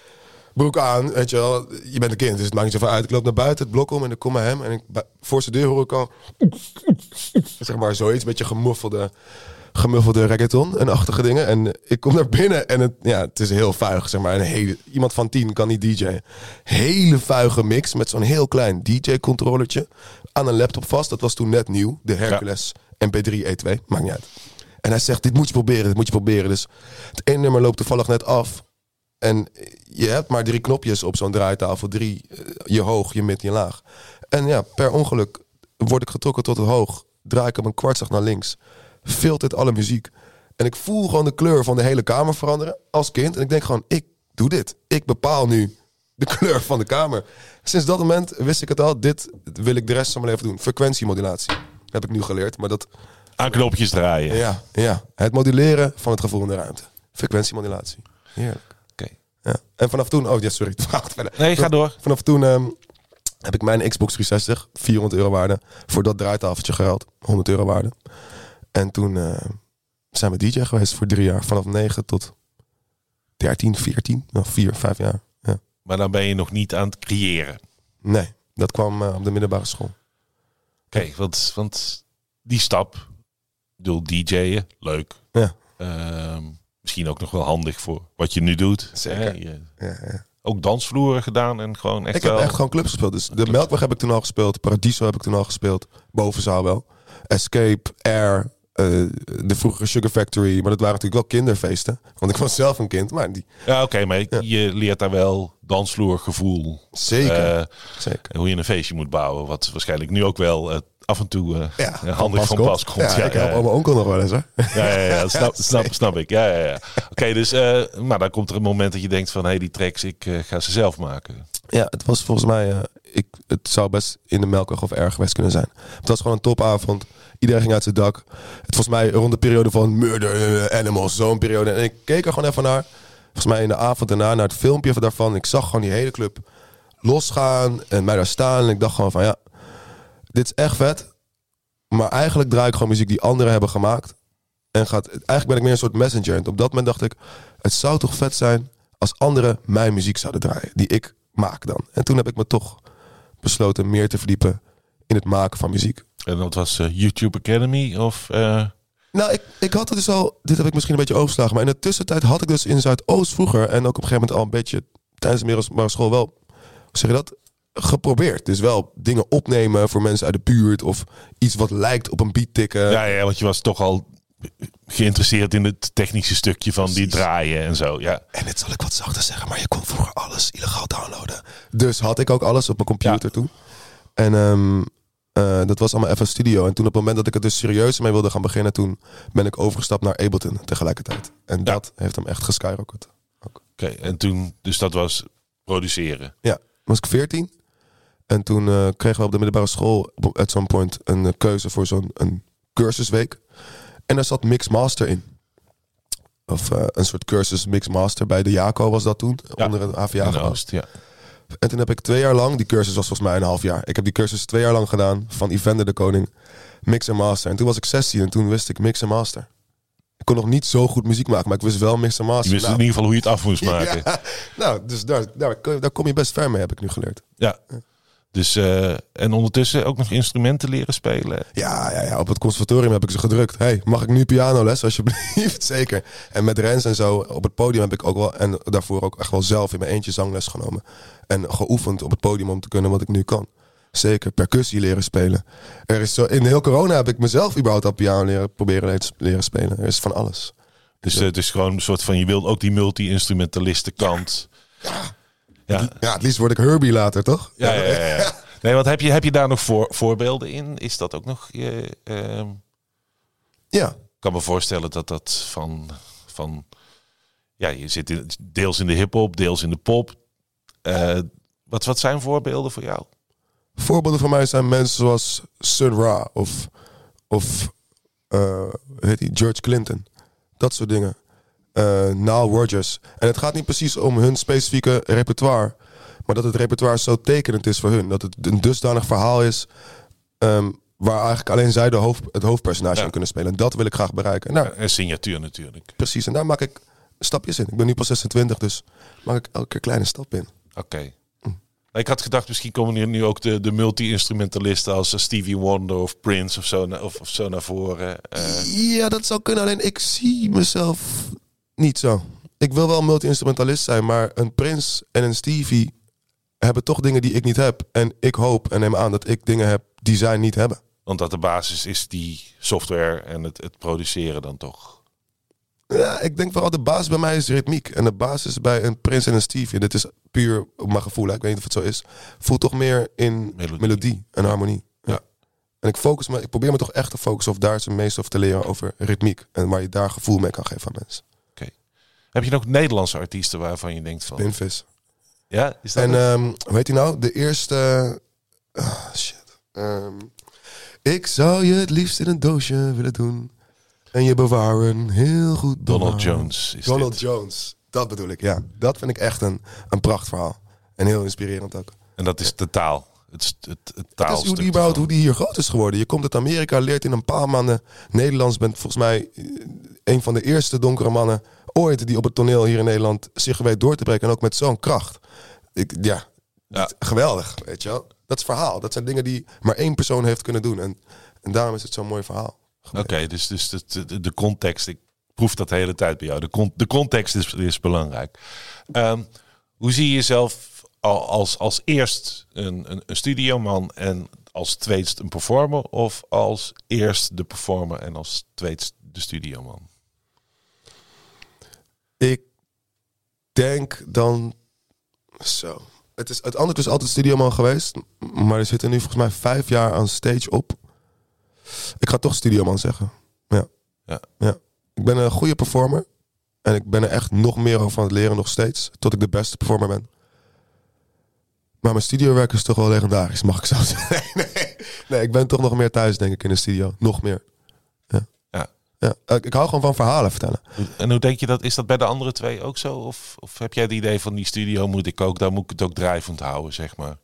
broek aan, weet je wel. Je bent een kind, dus het maakt niet zoveel uit. Ik loop naar buiten, het blok om en ik kom bij hem. En ik, voor zijn deur hoor ik al... zeg maar zoiets, een beetje gemuffelde... gemuffelde reggaeton en achtige dingen. En ik kom naar binnen en het, ja, het is heel vuig, zeg maar. Een hele, iemand van tien kan niet D J'en. Hele vuige mix met zo'n heel klein D J-controllertje aan een laptop vast. Dat was toen net nieuw. De Hercules ja. M P drie E twee. Maakt niet uit. En hij zegt, dit moet je proberen, dit moet je proberen. Dus het ene nummer loopt toevallig net af. En je hebt maar drie knopjes op zo'n draaitafel. Drie, je hoog, je mid, je laag. En ja, per ongeluk word ik getrokken tot het hoog. Draai ik hem een kwartslag naar links. Filtert alle muziek. En ik voel gewoon de kleur van de hele kamer veranderen als kind. En ik denk gewoon, ik doe dit. Ik bepaal nu de kleur van de kamer. Sinds dat moment wist ik het al. Dit wil ik de rest van mijn leven doen. Frequentiemodulatie. Heb ik nu geleerd. Maar dat... Aan knopjes draaien. Ja, ja. Het moduleren van het gevoel in de ruimte. frequentiemodulatie. Heerlijk. Oké. Okay. Ja. En vanaf toen... Oh, ja, sorry. verder. Nee, ga door. Vanaf toen um, heb ik mijn Xbox driehonderdzestig, vierhonderd euro waarde, voor dat draaitafeltje geruild. honderd euro waarde. En toen uh, zijn we D J geweest voor drie jaar. Vanaf negen tot dertien, veertien. Nog vier, vijf jaar. Ja. Maar dan ben je nog niet aan het creëren. Nee, dat kwam uh, op de middelbare school. Oké, okay, want, want die stap, ik bedoel, D J'en, leuk. Ja. Uh, misschien ook nog wel handig voor wat je nu doet. Zeker. Je, ja, ja. Ook dansvloeren gedaan en gewoon echt Ik wel... heb echt gewoon clubs gespeeld. Dus de Melkweg heb ik toen al gespeeld. Paradiso heb ik toen al gespeeld. Bovenzaal wel. Escape, Air, uh, de vroegere Sugar Factory. Maar dat waren natuurlijk wel kinderfeesten. Want ik was zelf een kind. Maar die... Ja, oké, okay, maar ja. je leert daar wel dansvloergevoel. Zeker. Uh, Zeker. Hoe je een feestje moet bouwen. Wat waarschijnlijk nu ook wel uh, af en toe uh, ja, handig van pas komt. Ja, ja, ik help ja, ja. mijn onkel nog wel eens, hè? Ja, ja, ja, snap, snap, snap ik. Ja, ja, ja. Oké, okay, dus uh, maar dan komt er een moment dat je denkt van... hé, hey, die tracks, ik uh, ga ze zelf maken. Ja, het was volgens mij... Uh, ik, het zou best in de Melkweg of erg geweest kunnen zijn. Het was gewoon een topavond. Iedereen ging uit zijn dak. Het volgens mij rond de periode van Murder uh, Animals, zo'n periode. En ik keek er gewoon even naar. Volgens mij in de avond daarna naar het filmpje daarvan. Ik zag gewoon die hele club losgaan en mij daar staan. En ik dacht gewoon van ja, dit is echt vet. Maar eigenlijk draai ik gewoon muziek die anderen hebben gemaakt. En gaat, eigenlijk ben ik meer een soort messenger. En op dat moment dacht ik, het zou toch vet zijn als anderen mijn muziek zouden draaien. Die ik maak dan. En toen heb ik me toch besloten meer te verdiepen in het maken van muziek. En dat was uh, YouTube Academy of... Uh... Nou, ik, ik had het dus al... Dit heb ik misschien een beetje overgeslagen. Maar in de tussentijd had ik dus in Zuidoost vroeger... en ook op een gegeven moment al een beetje... tijdens de middelbare school wel... hoe zeg je dat? Geprobeerd. Dus wel dingen opnemen voor mensen uit de buurt... of iets wat lijkt op een beat tikken. Ja, ja, want je was toch al geïnteresseerd in het technische stukje van Precies. die draaien en zo. Ja. En dit zal ik wat zachter zeggen... maar je kon vroeger alles illegaal downloaden. Dus had ik ook alles op mijn computer ja. toen. En... Um, Uh, dat was allemaal F L Studio. En toen op het moment dat ik het dus serieus mee wilde gaan beginnen... toen ben ik overgestapt naar Ableton tegelijkertijd. En ja. dat heeft hem echt geskyrocket. Oké, okay, en toen... Dus dat was produceren? Ja, toen was ik veertien. En toen uh, kregen we op de middelbare school... at some point een uh, keuze voor zo'n een cursusweek. En daar zat Mixmaster in. Of uh, een soort cursus Mixmaster. Bij de Jaco was dat toen. Ja. Onder het A V A. Oost, ja. En toen heb ik twee jaar lang, die cursus was volgens mij een half jaar. Ik heb die cursus twee jaar lang gedaan van Evander de Koning, Mix en Master. En toen was ik zestien en toen wist ik Mix en Master. Ik kon nog niet zo goed muziek maken, maar ik wist wel Mix en Master. Je wist nou, in ieder geval hoe je het af moest maken. Ja, nou, dus daar, daar, daar kom je best ver mee, heb ik nu geleerd. Ja. Dus, uh, en ondertussen ook nog instrumenten leren spelen? Ja, ja, ja, op het conservatorium heb ik ze gedrukt. Hey, mag ik nu pianoles, alsjeblieft? Zeker. En met Rens en zo, op het podium heb ik ook wel... en daarvoor ook echt wel zelf in mijn eentje zangles genomen. En geoefend op het podium om te kunnen wat ik nu kan. Zeker, percussie leren spelen. Er is zo, in heel corona heb ik mezelf überhaupt al piano leren, proberen leren spelen. Er is van alles. Dus uh, het is gewoon een soort van... je wilt ook die multi-instrumentalisten kant... Ja. ja. Ja. ja, het liefst word ik Herbie later, toch? Ja, ja, ja, ja. Nee, want heb je, heb je daar nog voor, voorbeelden in? Is dat ook nog... Uh, uh, ja. Ik kan me voorstellen dat dat van... van ja, je zit in, deels in de hiphop, deels in de pop. Uh, wat, wat zijn voorbeelden voor jou? Voorbeelden van mij zijn mensen zoals Sun Ra of, of uh, heet die, George Clinton. Dat soort dingen. Uh, Nile Rodgers. En het gaat niet precies om hun specifieke repertoire, maar dat het repertoire zo tekenend is voor hun. Dat het een dusdanig verhaal is um, waar eigenlijk alleen zij de hoofd, het hoofdpersonage ja. in kunnen spelen. En dat wil ik graag bereiken. En, daar, een signatuur natuurlijk. Precies, en daar maak ik stapjes in. Ik ben nu pas zesentwintig, dus maak ik elke keer kleine stap in. Oké. Okay. Mm. Ik had gedacht, misschien komen hier nu ook de, de multi-instrumentalisten als Stevie Wonder of Prince of zo, of, of zo naar voren. Uh. Ja, dat zou kunnen. Alleen ik zie mezelf... niet zo. Ik wil wel multi-instrumentalist zijn, maar een Prince en een Stevie hebben toch dingen die ik niet heb. En ik hoop en neem aan dat ik dingen heb die zij niet hebben. Want dat de basis is die software en het, het produceren dan toch? Ja, ik denk vooral de basis bij mij is ritmiek. En de basis bij een Prince en een Stevie, dit is puur op mijn gevoel, hè. Ik weet niet of het zo is, voelt toch meer in melodie, melodie en harmonie. Ja. Ja. En ik focus me, ik probeer me toch echt te focussen of daar het meest over te leren over ritmiek. En waar je daar gevoel mee kan geven aan mensen. Heb je nog Nederlandse artiesten waarvan je denkt van... Spinvis. Ja, is dat en um, hoe heet hij nou? De eerste... Oh, shit. Um, ik zou je het liefst in een doosje willen doen. En je bewaren heel goed. Donald Jones is Donald dit. Jones, dat bedoel ik, ja. Dat vind ik echt een, een prachtverhaal. En heel inspirerend ook. En dat is de taal. Het, het, het, het Het is hoe die, überhaupt, hoe die hier groot is geworden. Je komt uit Amerika, leert in een paar maanden Nederlands. Bent volgens mij een van de eerste donkere mannen ooit die op het toneel hier in Nederland zich weet door te breken. En ook met zo'n kracht. Ik, ja, Ja. geweldig, weet je wel. Dat is verhaal. Dat zijn dingen die maar één persoon heeft kunnen doen. En, en daarom is het zo'n mooi verhaal. Oké, okay, dus, dus de, de, de context, ik proef dat de hele tijd bij jou. De, con, de context is, is belangrijk. Um, hoe zie je jezelf als, als eerst een, een, een studioman en als tweedst een performer? Of als eerst de performer en als tweedst de studioman? Ik denk dan... Zo... Het, is, het andere is altijd studioman geweest. Maar er zitten nu volgens mij vijf jaar aan stage op. Ik ga toch studioman zeggen. Ja. Ja. ja. Ik ben een goede performer. En ik ben er echt nog meer over aan het leren nog steeds. Tot ik de beste performer ben. Maar mijn studiowerk is toch wel legendarisch, mag ik zo zeggen. Nee, nee. nee, ik ben toch nog meer thuis, denk ik, in de studio. Nog meer. Ja. Ja. Ja. Ik hou gewoon van verhalen vertellen. En hoe denk je dat? Is dat bij de andere twee ook zo? Of, of heb jij het idee van die studio moet ik ook, daar moet ik het ook drijvend houden, zeg maar?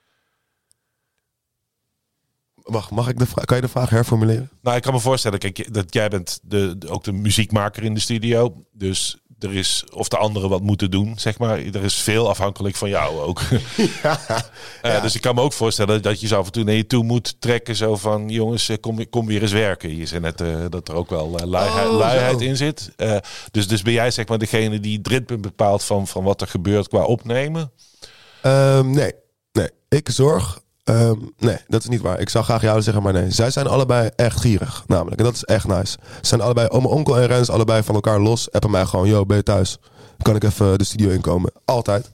Mag, mag ik de vraag, kan je de vraag herformuleren? Nou, ik kan me voorstellen, kijk, dat jij bent de, de, ook de muziekmaker in de studio. Dus er is, of de anderen wat moeten doen, zeg maar. Er is veel afhankelijk van jou ook. Ja, uh, ja. Dus ik kan me ook voorstellen dat je zo af en toe naar je toe moet trekken. Zo van, jongens, kom, kom weer eens werken. Je zei net uh, dat er ook wel uh, luiheid, oh, luiheid in zit. Uh, dus, dus ben jij zeg maar degene die het ritme bepaalt van, van wat er gebeurt qua opnemen? Um, nee, nee. Ik zorg... Um, nee, dat is niet waar. Ik zou graag jou zeggen, maar nee. Zij zijn allebei echt gierig, namelijk. En dat is echt nice. Ze zijn allebei, oma, onkel en Rens, allebei van elkaar los. Appen mij gewoon, yo, ben je thuis? Kan ik even de studio inkomen? Altijd.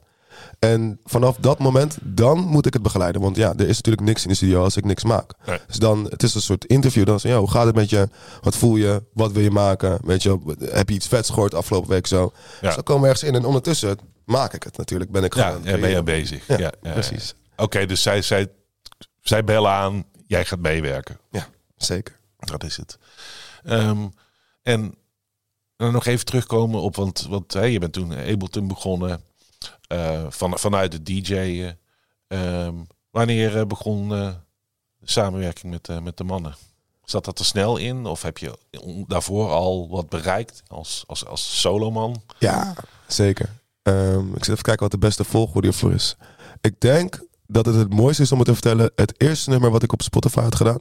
En vanaf dat moment, dan moet ik het begeleiden. Want ja, er is natuurlijk niks in de studio als ik niks maak. Nee. Dus dan, het is een soort interview. Dan zeg je, yo, hoe gaat het met je? Wat voel je? Wat wil je maken? Weet je, heb je iets vets gehoord afgelopen week zo? Ja. Zo komen we ergens in. En ondertussen maak ik het natuurlijk. Ben ik Ja, gewoon ja, ben je bezig. Ja, Ja, ja, precies. Oké, okay, dus zij, zij, zij bellen aan, jij gaat meewerken. Ja, zeker. Dat is het. Um, en dan nog even terugkomen op, want, want hey, je bent toen Ableton begonnen uh, van, vanuit de D J'en. Um, wanneer uh, begon uh, de samenwerking met, uh, met de mannen? Zat dat er snel in? Of heb je daarvoor al wat bereikt als, als, als soloman? Ja, zeker. Um, ik zit even kijken wat de beste volgorde hiervoor is. Ik denk dat het het mooiste is om het te vertellen. Het eerste nummer wat ik op Spotify had gedaan,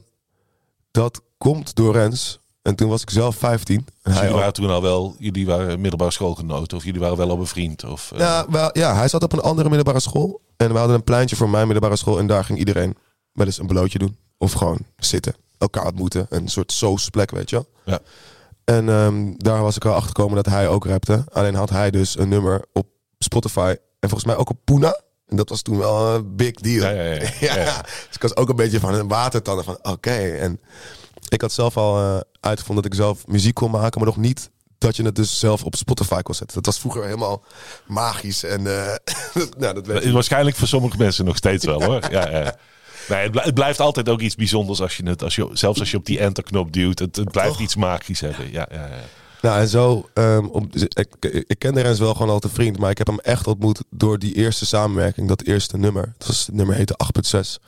dat komt door Rens. En toen was ik zelf vijftien. En Dus hij jullie ook. waren toen al wel, jullie waren middelbare schoolgenoten of jullie waren wel al bevriend? Of, uh... Ja, wel, ja, hij zat op een andere middelbare school. En we hadden een pleintje voor mijn middelbare school. En daar ging iedereen wel eens een belootje doen. Of gewoon zitten, elkaar ontmoeten. Een soort soosplek, weet je wel. Ja. En um, daar was ik al achter gekomen dat hij ook rapte. Alleen had hij dus een nummer op Spotify. En volgens mij ook op Puna. En dat was toen wel een big deal. Ja, ja, ja. ja. Ja. Dus ik was ook een beetje van een watertanden van oké. Okay. En ik had zelf al uh, uitgevonden dat ik zelf muziek kon maken. Maar nog niet dat je het dus zelf op Spotify kon zetten. Dat was vroeger helemaal magisch. En uh, nou, dat weet is waarschijnlijk voor sommige mensen nog steeds wel hoor. Ja, ja. Nee, het, bl- het blijft altijd ook iets bijzonders als je het, als je, zelfs als je op die enterknop duwt. Het, het blijft Toch? iets magisch hebben. Ja, ja, ja. Nou, en zo, um, op, ik, ik ken de Rens wel gewoon al te vriend, maar ik heb hem echt ontmoet door die eerste samenwerking, dat eerste nummer. Dat was, het nummer heette acht punt zes.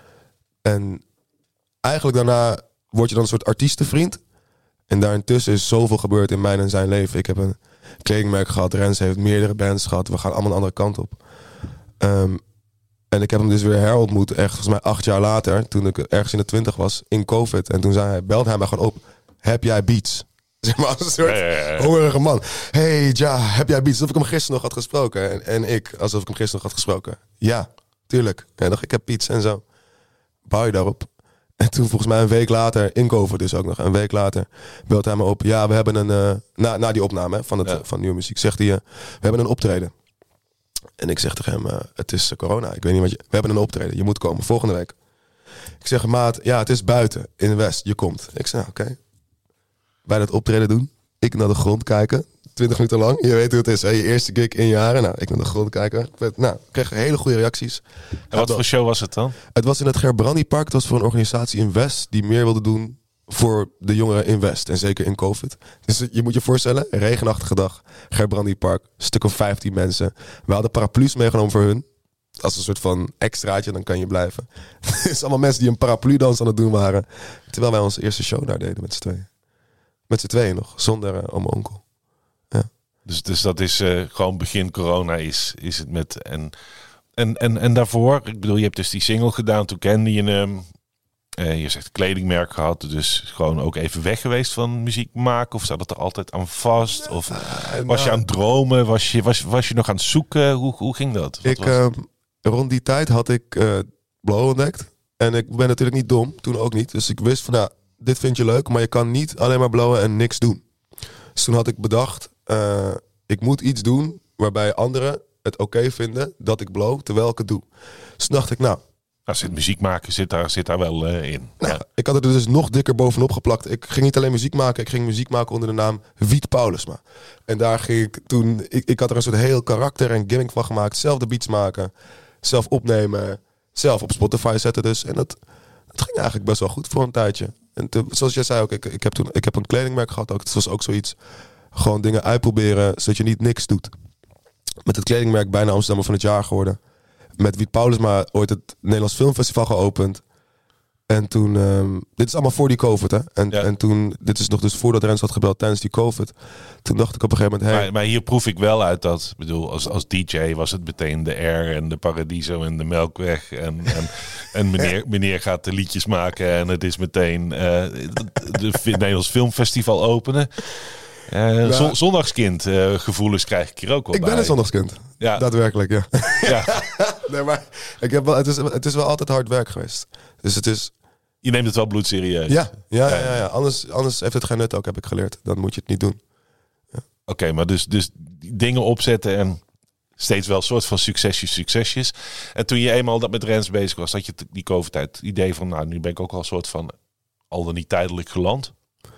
En eigenlijk daarna word je dan een soort artiestenvriend. En daarintussen is zoveel gebeurd in mijn en zijn leven. Ik heb een kledingmerk gehad, Rens heeft meerdere bands gehad. We gaan allemaal een andere kant op. Um, en ik heb hem dus weer herontmoet, echt volgens mij acht jaar later, toen ik ergens in de twintig was, in COVID. En toen zei hij, belde hij mij gewoon op, heb jij beats? Zeg maar als een soort Ja, ja, ja. hongerige man. Hey, ja, heb jij beats? Alsof ik hem gisteren nog had gesproken. En, en ik, alsof ik hem gisteren nog had gesproken. Ja, tuurlijk. En dacht ik, heb beats en zo. Bouw je daarop. En toen volgens mij een week later, in COVID dus ook nog, een week later, belt hij me op. Ja, we hebben een, uh, na, na die opname hè, van, het, Ja. van nieuwe muziek, zegt hij, uh, we hebben een optreden. En ik zeg tegen hem, uh, het is uh, corona. Ik weet niet wat je, we hebben een optreden. Je moet komen, volgende week. Ik zeg, maat, ja, het is buiten, in de West. Je komt. Ik zeg, nou, oké. Okay. Bij dat optreden doen. Ik naar de grond kijken. Twintig minuten lang. Je weet hoe het is. Hè? Je eerste gig in jaren. Nou, ik naar de grond kijken. Nou, ik kreeg hele goede reacties. En wat voor show was het dan? Het was in het Gerbrandy Park. Het was voor een organisatie in West die meer wilde doen voor de jongeren in West. En zeker in COVID. Dus je moet je voorstellen, een regenachtige dag. Gerbrandi Park, een stuk of vijftien mensen. We hadden paraplu's meegenomen voor hun. Als een soort van extraatje, dan kan je blijven. Het is allemaal mensen die een paraplu-dans aan het doen waren. Terwijl wij onze eerste show daar deden met z'n tweeën. Met z'n tweeën nog, zonder uh, oom en onkel. Ja. Dus, dus dat is uh, gewoon begin corona is, is het met... En, en, en, en daarvoor, ik bedoel, je hebt dus die single gedaan. Toen kende je hem. Uh, je zegt een kledingmerk gehad. Dus gewoon ook even weg geweest van muziek maken. Of zat het er altijd aan vast? Of uh, was je aan het dromen? Was je, was, was je nog aan het zoeken? Hoe, hoe ging dat? Wat ik, was uh, rond die tijd had ik uh, Blow ontdekt. En ik ben natuurlijk niet dom. Toen ook niet. Dus ik wist van, nou, dit vind je leuk. Maar je kan niet alleen maar blowen en niks doen. Dus toen had ik bedacht... Uh, ik moet iets doen waarbij anderen het oké okay vinden dat ik blow terwijl ik het doe. Dus toen dacht ik, nou... Nou, zit muziek maken zit daar, zit daar wel uh, in. Nou, ja. Ik had er dus nog dikker bovenop geplakt. Ik ging niet alleen muziek maken, ik ging muziek maken onder de naam Wiet Paulusma. En daar ging ik toen... Ik, ik had er een soort heel karakter en gimmick van gemaakt. Zelf de beats maken, zelf opnemen, zelf op Spotify zetten dus. En dat, dat ging eigenlijk best wel goed voor een tijdje. En te, zoals jij zei ook, ik, ik, heb toen, ik heb een kledingmerk gehad ook. Het was ook zoiets... Gewoon dingen uitproberen, zodat je niet niks doet. Met het kledingmerk bijna Amsterdammer van het jaar geworden. Met Wiet Paulusma ooit het Nederlands Filmfestival geopend. En toen... Um, dit is allemaal voor die COVID, hè? En, ja. en toen... Dit is nog dus voordat Rens had gebeld tijdens die COVID. Toen dacht ik op een gegeven moment... Hey, maar, maar hier proef ik wel uit dat... Ik bedoel, als, als D J was het meteen de R en de Paradiso en de Melkweg. En, en, en meneer, meneer gaat de liedjes maken. En het is meteen uh, de Nederlands Filmfestival openen. Uh, ja. zon, zondagskind uh, gevoelens krijg ik hier ook wel ik bij. ben een zondagskind. Ja. Daadwerkelijk, ja. ja. nee, maar ik heb wel, het, is, het is wel altijd hard werk geweest. Dus het is... Je neemt het wel bloedserieus. Ja, ja, ja, ja, ja. Anders, anders heeft het geen nut ook, heb ik geleerd. Dan moet je het niet doen. Ja. Oké, okay, maar dus, dus dingen opzetten en steeds wel een soort van succesjes, succesjes. En toen je eenmaal dat met Rens bezig was, had je die COVID-tijd het idee van, nou, nu ben ik ook al een soort van al dan niet tijdelijk geland.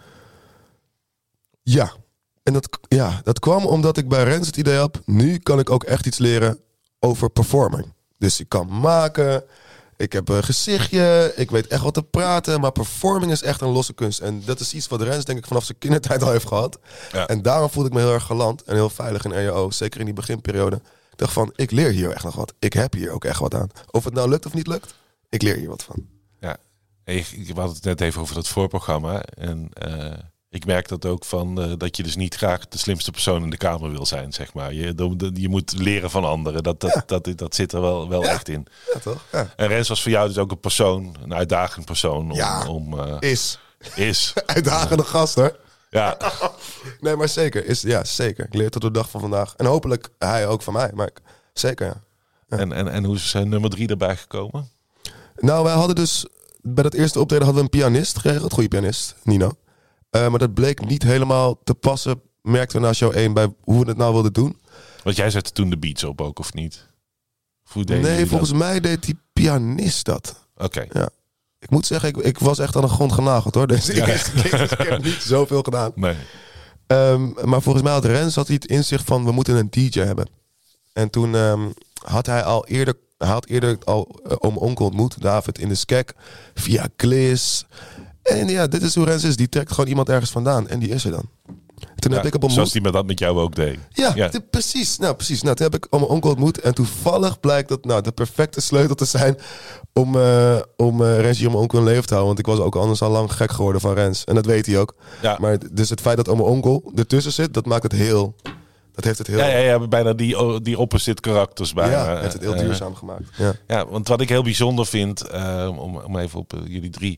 Ja. En dat, ja, dat kwam omdat ik bij Rens het idee heb... nu kan ik ook echt iets leren over performing. Dus ik kan maken, ik heb een gezichtje... ik weet echt wat te praten... maar performing is echt een losse kunst. En dat is iets wat Rens denk ik vanaf zijn kindertijd al heeft gehad. Ja. En daarom voelde ik me heel erg geland en heel veilig in R J O. Zeker in die beginperiode. Ik dacht van, ik leer hier echt nog wat. Ik heb hier ook echt wat aan. Of het nou lukt of niet lukt, ik leer hier wat van. Ja, ik, ik had het net even over dat voorprogramma... en uh... ik merk dat ook van uh, dat je dus niet graag de slimste persoon in de kamer wil zijn, zeg maar. Je, je moet leren van anderen. Dat, dat, ja. dat, dat, dat zit er wel, wel ja. echt in. Ja, toch? Ja. En Rens was voor jou dus ook een persoon, een uitdagend persoon. Om, ja, om, uh, is. Is. Uitdagende gast, hoor. Ja. nee, maar zeker. Is, ja, zeker. Ik leer tot de dag van vandaag. En hopelijk hij ook van mij. Maar ik, zeker, ja. ja. En, en, en hoe is uh, nummer drie erbij gekomen? Nou, wij hadden dus... Bij dat eerste optreden hadden we een pianist geregeld. Goeie pianist, Nino. Uh, maar dat bleek niet helemaal te passen, merkten we na show één, bij hoe we het nou wilden doen. Want jij zette toen de beats op ook, of niet? Of hoe deed nee, volgens dat? mij deed die pianist dat. Oké. Okay. Ja. Ik moet zeggen, ik, ik was echt aan de grond genageld, hoor. Deze ja. eerste keer. Dus ik heb niet zoveel gedaan. Nee. Um, maar volgens mij had Rens had hij het inzicht van, we moeten een D J hebben. En toen um, had hij al eerder... Hij had eerder al uh, oom onkel ontmoet, David, in de skek. Via Klis... En ja, dit is hoe Rens is. Die trekt gewoon iemand ergens vandaan. En die is er dan. Toen ja, heb ik op een zoals die met dat met jou ook deed. Ja, ja. De, precies. Nou, precies. Nou, toen heb ik mijn onkel ontmoet. En toevallig blijkt dat nou, de perfecte sleutel te zijn... om, uh, om uh, Rens hier mijn onkel in leven te houden. Want ik was ook anders al lang gek geworden van Rens. En dat weet hij ook. Ja. Maar dus het feit dat mijn onkel ertussen zit... dat maakt het heel... Dat heeft het heel... Ja, ja, ja bijna die, die opposite karakters bijna. Ja, heeft het heel duurzaam uh, gemaakt. Ja. ja, want wat ik heel bijzonder vind... Uh, om, om even op uh, jullie drie...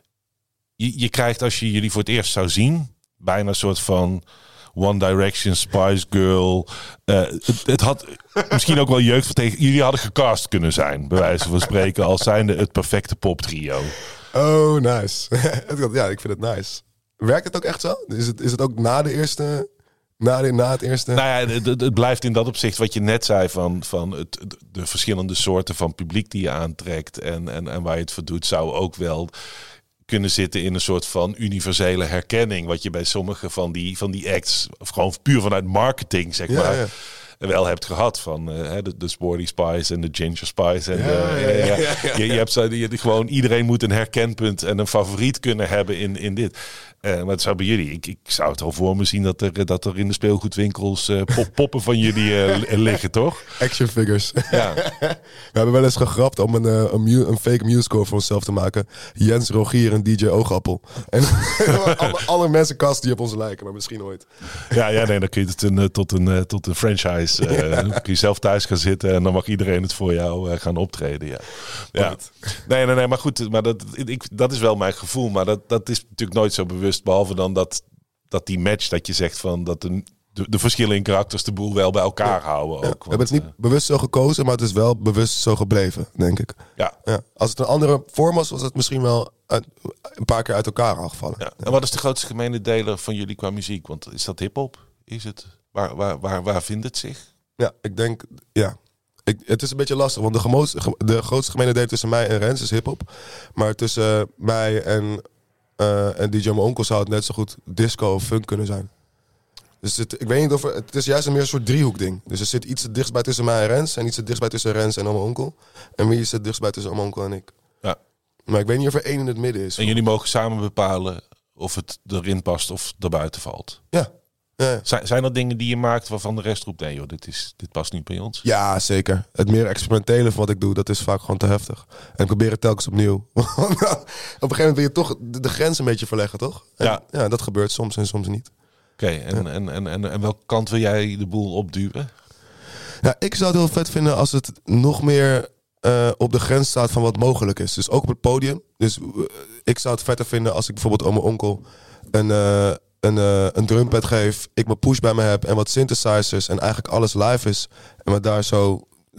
Je, je krijgt als je jullie voor het eerst zou zien... bijna een soort van One Direction, Spice Girl. Uh, het, het had misschien ook wel jeugdvertegen. Jullie hadden gecast kunnen zijn, bij wijze van spreken... als zijnde het perfecte poptrio. Oh, nice. Ja, ik vind het nice. Werkt het ook echt zo? Is het, is het ook na de eerste... Na, de, na het eerste... Nou ja, het, het blijft in dat opzicht wat je net zei... van, van het, de verschillende soorten van publiek die je aantrekt... en, en, en waar je het voor doet, zou ook wel... kunnen zitten in een soort van universele herkenning. Wat je bij sommige van die, van die acts... of gewoon puur vanuit marketing, zeg ja, maar... Ja. wel hebt gehad van uh, de, de Sporty Spice en de Ginger Spice. En ja, de, ja, ja, ja, ja, ja. Je, je hebt zo, je, gewoon iedereen moet een herkenpunt en een favoriet kunnen hebben in, in dit. Uh, maar het zou bij jullie, ik, ik zou het al voor me zien dat er, dat er in de speelgoedwinkels uh, pop, poppen van jullie uh, liggen, toch? Action figures. Ja. We hebben wel eens gegrapt om een, uh, een, mu- een fake musical voor onszelf te maken. Jens Rogier en D J Oogappel. En alle, alle mensen kasten die op ons lijken, maar misschien ooit. Ja, ja, nee, dan kun je het een, tot, een, uh, tot een franchise. Uh, ja. Dan kun je zelf thuis gaan zitten en dan mag iedereen het voor jou uh, gaan optreden. Ja. Ja. Nee, nee, nee, maar goed, maar dat, ik, dat is wel mijn gevoel. Maar dat, dat is natuurlijk nooit zo bewust. Behalve dan dat, dat die match dat je zegt van dat de, de, de verschillen in karakters de boel wel bij elkaar ja. houden. Ook, ja, want, we hebben het niet uh, bewust zo gekozen, maar het is wel bewust zo gebleven, denk ik. Ja. Ja. Als het een andere vorm was, was het misschien wel uit, een paar keer uit elkaar afgevallen. Ja. En wat is de grootste gemene deler van jullie qua muziek? Want is dat hip-hop? Is het? Waar, waar, waar, waar vindt het zich? Ja, ik denk, ja. Ik, het is een beetje lastig, want de, gemoos, de grootste gemene deler tussen mij en Rens is hip-hop. Maar tussen mij en Uh, en D J mijn onkel zou het net zo goed disco of funk kunnen zijn. Dus het, ik weet niet of er, het is juist een meer een soort driehoek ding. Dus er zit iets het dichtst bij tussen mij en Rens en iets het dichtst bij tussen Rens en mijn onkel. En wie is het dichtst bij tussen mijn onkel en ik. Ja. Maar ik weet niet of er één in het midden is. En jullie mogen samen bepalen of het erin past of erbuiten valt. Ja. Ja, ja. Zijn, zijn er dingen die je maakt waarvan de rest roept, nee joh, dit, is, dit past niet bij ons? Ja, zeker. Het meer experimentele van wat ik doe, dat is vaak gewoon te heftig. En ik probeer het telkens opnieuw. Op een gegeven moment wil je toch de, de grens een beetje verleggen, toch? En, ja. ja, dat gebeurt soms en soms niet. Oké, okay, en, ja. en, en, en, en welke kant wil jij de boel opduwen? Ja, ik zou het heel vet vinden als het nog meer uh, op de grens staat van wat mogelijk is. Dus ook op het podium. Dus uh, ik zou het vetter vinden als ik bijvoorbeeld om mijn onkel een... Uh, Een, uh, een drumpad geef, ik mijn push bij me heb en wat synthesizers en eigenlijk alles live is. En we daar zo,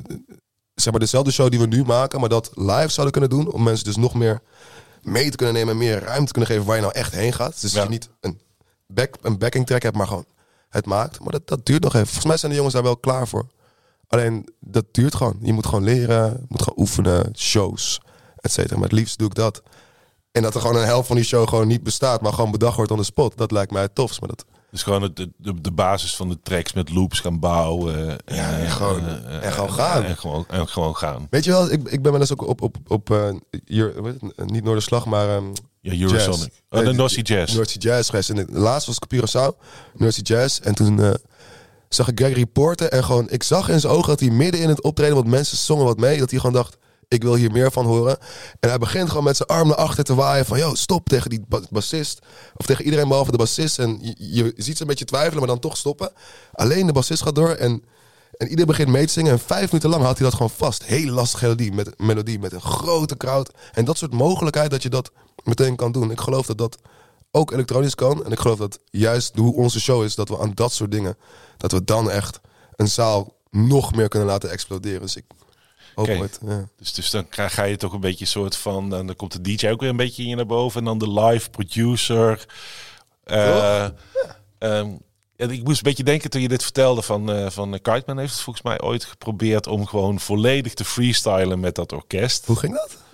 zeg maar dezelfde show die we nu maken, maar dat live zouden kunnen doen. Om mensen dus nog meer mee te kunnen nemen en meer ruimte te kunnen geven waar je nou echt heen gaat. Dus ja. dat je niet een, back, een backing track hebt, maar gewoon het maakt. Maar dat, dat duurt nog even. Volgens mij zijn de jongens daar wel klaar voor. Alleen, dat duurt gewoon. Je moet gewoon leren, je moet gewoon oefenen, shows, et cetera. Maar het liefst doe ik dat. En dat er gewoon een helft van die show gewoon niet bestaat, maar gewoon bedacht wordt on the spot. Dat lijkt mij het tofst. Maar dat... Dus gewoon het, de, de basis van de tracks met loops gaan bouwen. Ja, en, en, gewoon, uh, en gewoon gaan. En, en, gewoon, en gewoon gaan. Weet je wel, ik, ik ben wel eens ook op, op, op uh, Euro, weet het, niet Noorderslag, maar um, ja, Eurosonic. Oh, de North Sea Jazz. North Sea Jazz geweest. En de laatste was ik op Curaçao, North Sea Jazz. En toen uh, zag ik Gary reporten en gewoon, ik zag in zijn ogen dat hij midden in het optreden, want mensen zongen wat mee, dat hij gewoon dacht, ik wil hier meer van horen. En hij begint gewoon met zijn arm naar achter te waaien van, yo, stop tegen die bassist. Of tegen iedereen behalve de bassist. En je, je ziet ze een beetje twijfelen, maar dan toch stoppen. Alleen de bassist gaat door en, en iedereen begint mee te zingen. En vijf minuten lang had hij dat gewoon vast. Hele lastige melodie met, melodie met een grote crowd. En dat soort mogelijkheid dat je dat meteen kan doen. Ik geloof dat dat ook elektronisch kan. En ik geloof dat juist hoe onze show is, dat we aan dat soort dingen, dat we dan echt een zaal nog meer kunnen laten exploderen. Dus ik... Okay. Ooit, ja. dus, dus dan ga je toch een beetje een soort van... Dan komt de D J ook weer een beetje in je naar boven. En dan de live producer. Uh, ja. um, ja, ik moest een beetje denken toen je dit vertelde van... Uh, van Kiteman heeft het volgens mij ooit geprobeerd... om gewoon volledig te freestylen met dat orkest. Hoe ging dat?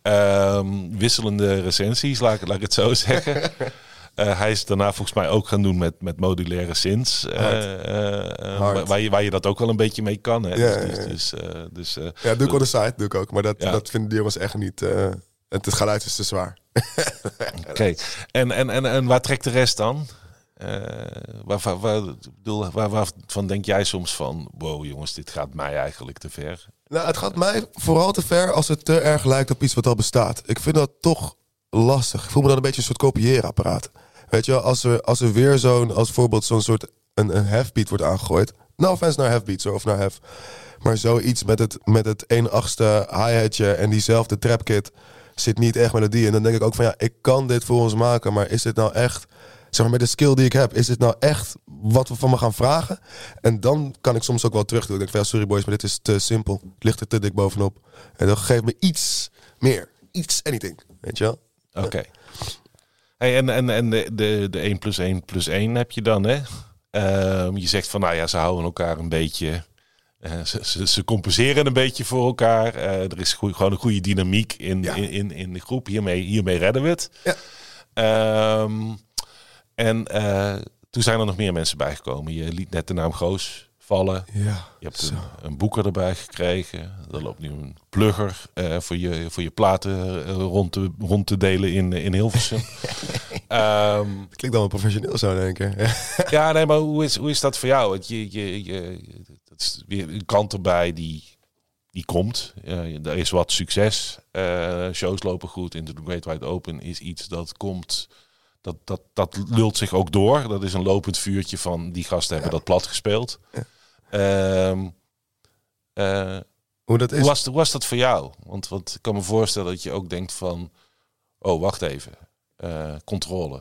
Um, wisselende recensies, laat, laat ik het zo zeggen. Uh, hij is daarna volgens mij ook gaan doen met, met modulaire synths. Uh, uh, waar, je, waar je dat ook wel een beetje mee kan. Hè? Ja, dus, ja, ja. Dus, uh, dus, uh, ja, doe ik op de site, doe ik ook. Maar dat, ja. dat vinden die jongens echt niet... Uh, het, het geluid is te zwaar. Oké. Okay. En, en, en, en waar trekt de rest dan? Uh, waar, waar, waar, bedoel, waar, waarvan denk jij soms van... Wow jongens, dit gaat mij eigenlijk te ver. Nou, het gaat mij vooral te ver als het te erg lijkt op iets wat al bestaat. Ik vind dat toch lastig. Ik voel me dan een beetje een soort kopieerapparaat. Weet je wel, als er, als er weer zo'n, als voorbeeld zo'n soort een, een hefbeat wordt aangegooid. No offense naar hefbeats of naar hef. Maar zoiets met het, met het een achtste hi-hatje en diezelfde trapkit zit niet echt melodie. En dan denk ik ook van ja, ik kan dit voor ons maken, maar is dit nou echt, zeg maar met de skill die ik heb, is dit nou echt wat we van me gaan vragen? En dan kan ik soms ook wel terug doen. Ik denk van ja, sorry boys, maar dit is te simpel. Het ligt er te dik bovenop. En dan geef me iets meer. Iets, anything. Weet je wel? Oké. Okay. Hey, en en, en de, de, de één plus één plus één heb je dan, hè? Um, je zegt van, nou ja, ze houden elkaar een beetje... Uh, ze, ze, ze compenseren een beetje voor elkaar. Uh, er is goeie, gewoon een goede dynamiek in, ja. in, in, in de groep. Hiermee, hiermee redden we het. Ja. Um, en uh, toen zijn er nog meer mensen bijgekomen. Je liet net de naam Goos vallen. Ja, Je hebt zo. een, een boeker erbij gekregen. Er loopt nu een plugger uh, voor, je, voor je platen uh, rond, te, rond te delen in, in Hilversum. um, Dat klinkt dan professioneel zo, denk ik. ja, nee, maar hoe is, hoe is dat voor jou? Want je, je, je, dat is weer een kant erbij die, die komt. Uh, er is wat succes. Uh, shows lopen goed. Into the Great Wide Open is iets dat komt... Dat, dat, dat lult zich ook door. Dat is een lopend vuurtje van die gasten hebben ja. dat plat gespeeld. Ja. Um, uh, hoe dat is? Hoe was, hoe was dat voor jou? Want, want ik kan me voorstellen dat je ook denkt van... Oh, wacht even. Uh, controle.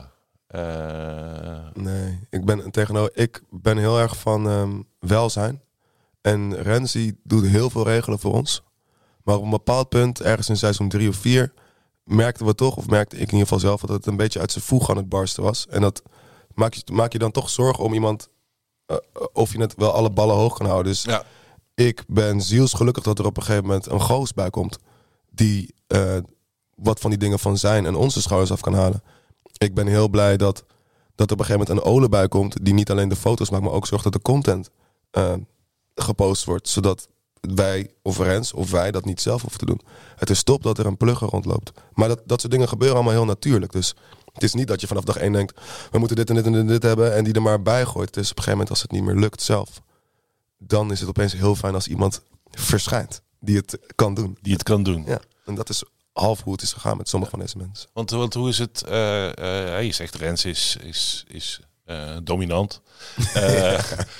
Uh... Nee, ik ben, tegenover, ik ben heel erg van um, welzijn. En Renzi doet heel veel regelen voor ons. Maar op een bepaald punt, ergens in seizoen drie of vier... merkten we toch, of merkte ik in ieder geval zelf... dat het een beetje uit zijn voeg aan het barsten was. En dat maak je, maak je dan toch zorgen om iemand... Uh, of je net wel alle ballen hoog kan houden. Dus ja. ik ben zielsgelukkig dat er op een gegeven moment een goos bij komt... die uh, wat van die dingen van zijn en onze schouders af kan halen. Ik ben heel blij dat, dat er op een gegeven moment een Ole bij komt... die niet alleen de foto's maakt, maar ook zorgt dat de content uh, gepost wordt. Zodat wij of Rens of wij dat niet zelf hoeven te doen. Het is top dat er een plugger rondloopt. Maar dat, dat soort dingen gebeuren allemaal heel natuurlijk. Dus het is niet dat je vanaf dag één denkt... we moeten dit en dit en dit, en dit hebben en die er maar bij gooit. Het is op een gegeven moment als het niet meer lukt zelf... dan is het opeens heel fijn als iemand verschijnt die het kan doen. Die het kan doen. Ja, en dat is half hoe het is gegaan met sommige van deze mensen. Want, want hoe is het... Uh, uh, je zegt Rens is, is, is uh, dominant. uh,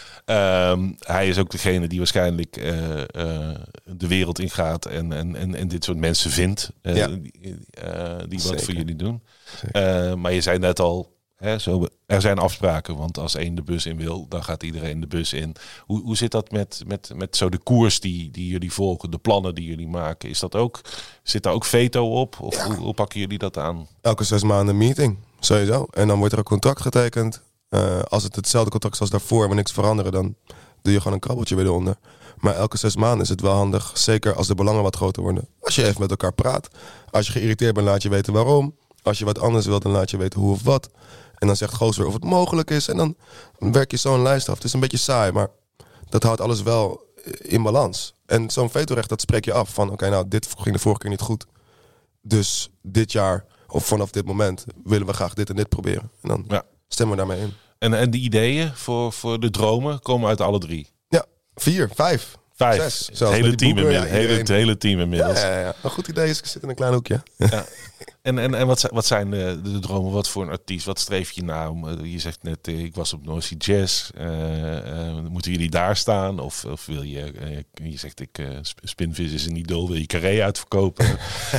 Um, hij is ook degene die waarschijnlijk uh, uh, de wereld ingaat en, en, en, en dit soort mensen vindt uh, ja. die, uh, die wat voor jullie doen. Uh, maar je zei net al, hè, zo, er zijn afspraken, want als één de bus in wil, dan gaat iedereen de bus in. Hoe, hoe zit dat met, met, met zo de koers die, die jullie volgen, de plannen die jullie maken? Is dat ook, zit daar ook veto op? Of ja. hoe, hoe pakken jullie dat aan? Elke zes maanden een meeting, sowieso. En dan wordt er een contract getekend. Uh, als het hetzelfde contract is als daarvoor en we niks veranderen, dan doe je gewoon een krabbeltje weer eronder. Maar elke zes maanden is het wel handig, zeker als de belangen wat groter worden. Als je even met elkaar praat. Als je geïrriteerd bent, laat je weten waarom. Als je wat anders wilt, dan laat je weten hoe of wat. En dan zegt Goos weer of het mogelijk is. En dan werk je zo'n lijst af. Het is een beetje saai, maar dat houdt alles wel in balans. En zo'n vetorecht, dat spreek je af. Van oké, okay, nou, dit ging de vorige keer niet goed. Dus dit jaar, of vanaf dit moment, willen we graag dit en dit proberen. En dan ja. stemmen we daarmee in. En, en de ideeën voor, voor de dromen komen uit alle drie? Ja, vier, vijf. Vijf. Zes, het hele team, boeken, inmiddels. ja, hele, het hele team inmiddels. Ja, ja, ja. Een goed idee is, ik zit in een klein hoekje. Ja. En, en, en wat zijn, wat zijn de, de dromen? Wat voor een artiest? Wat streef je naar? Je zegt net, ik was op North Sea Jazz. Uh, uh, moeten jullie daar staan? Of, of wil je... Uh, je zegt, ik uh, Spinvis is een idool. Wil je Carré uitverkopen?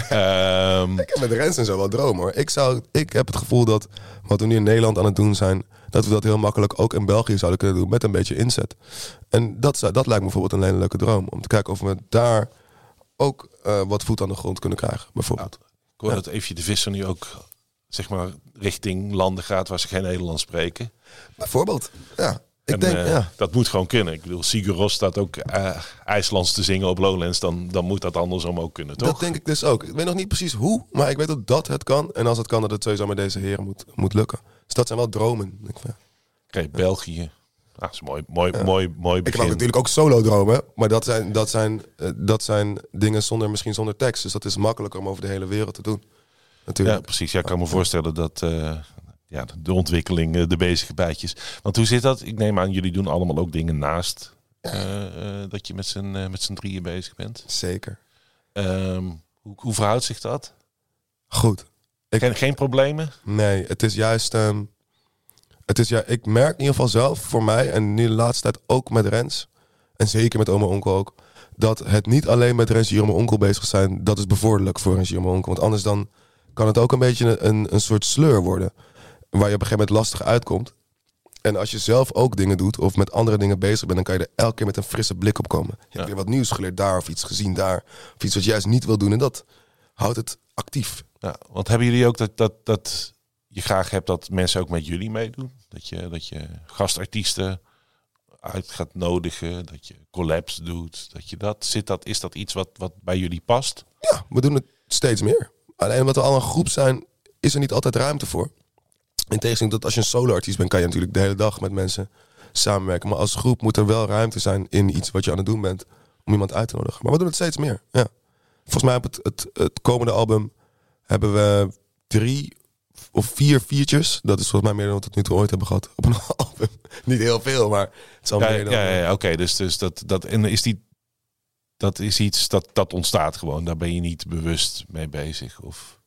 um, ik heb met Rens en zo wel dromen, hoor. Ik, zou, ik heb het gevoel dat wat we nu in Nederland aan het doen zijn... dat we dat heel makkelijk ook in België zouden kunnen doen met een beetje inzet. En dat, dat lijkt me bijvoorbeeld een hele leuke droom. Om te kijken of we daar ook uh, wat voet aan de grond kunnen krijgen, bijvoorbeeld. Ja, ik hoor ja. dat Eefje de Visser nu ook zeg maar richting landen gaat waar ze geen Nederlands spreken. Bijvoorbeeld, ja. Ik en, denk, uh, ja. Dat moet gewoon kunnen. Ik bedoel, Sigur Rós staat ook uh, IJslands te zingen op Lowlands. Dan, dan moet dat andersom ook kunnen, toch? Dat denk ik dus ook. Ik weet nog niet precies hoe, maar ik weet dat dat het kan. En als het kan, dat het sowieso met deze heren moet, moet lukken. Dus dat zijn wel dromen. Oké, okay, België. Ah, dat is mooi, mooi, ja. mooi, mooi begin. Ik heb natuurlijk ook solo-dromen, maar dat zijn, dat, zijn, uh, dat zijn dingen zonder, misschien zonder tekst. Dus dat is makkelijker om over de hele wereld te doen. Natuurlijk. Ja, precies. Ja, ik kan me voorstellen dat uh, ja, de ontwikkeling, uh, de bezige bijtjes. Want hoe zit dat? Ik neem aan, jullie doen allemaal ook dingen naast uh, uh, dat je met z'n uh, met z'n drieën bezig bent. Zeker. Um, hoe, hoe verhoudt zich dat? Goed. Ik, geen, geen problemen? Nee, het is juist... Um, het is ja, ik merk in ieder geval zelf voor mij, en nu de laatste tijd ook met Rens, en zeker met oma Onkel ook, dat het niet alleen met Rens en oma Onkel bezig zijn, dat is bevorderlijk voor Rens en oma Onkel. Want anders dan kan het ook een beetje een, een soort sleur worden, waar je op een gegeven moment lastig uitkomt. En als je zelf ook dingen doet, of met andere dingen bezig bent, dan kan je er elke keer met een frisse blik op komen. Je ja. hebt weer wat nieuws geleerd daar, of iets gezien daar, of iets wat je juist niet wil doen. En dat houdt het actief. Ja, want hebben jullie ook dat, dat, dat je graag hebt dat mensen ook met jullie meedoen? Dat je, dat je gastartiesten uit gaat nodigen, dat je collabs doet, dat je dat zit dat is dat iets wat, wat bij jullie past? Ja, we doen het steeds meer. Alleen omdat we al een groep zijn, is er niet altijd ruimte voor. In tegenstelling tot als je een solo-artiest bent, kan je natuurlijk de hele dag met mensen samenwerken. Maar als groep moet er wel ruimte zijn in iets wat je aan het doen bent om iemand uit te nodigen. Maar we doen het steeds meer. Ja. Volgens mij op het, het, het komende album hebben we drie of vier features. Dat is volgens mij meer dan we tot nu toe ooit hebben gehad op een album. Niet heel veel, maar het zal ja, meer dan... Ja, ja, ja oké. Okay, dus, dus dat, dat, en is die, dat is iets dat, dat ontstaat gewoon. Daar ben je niet bewust mee bezig, of...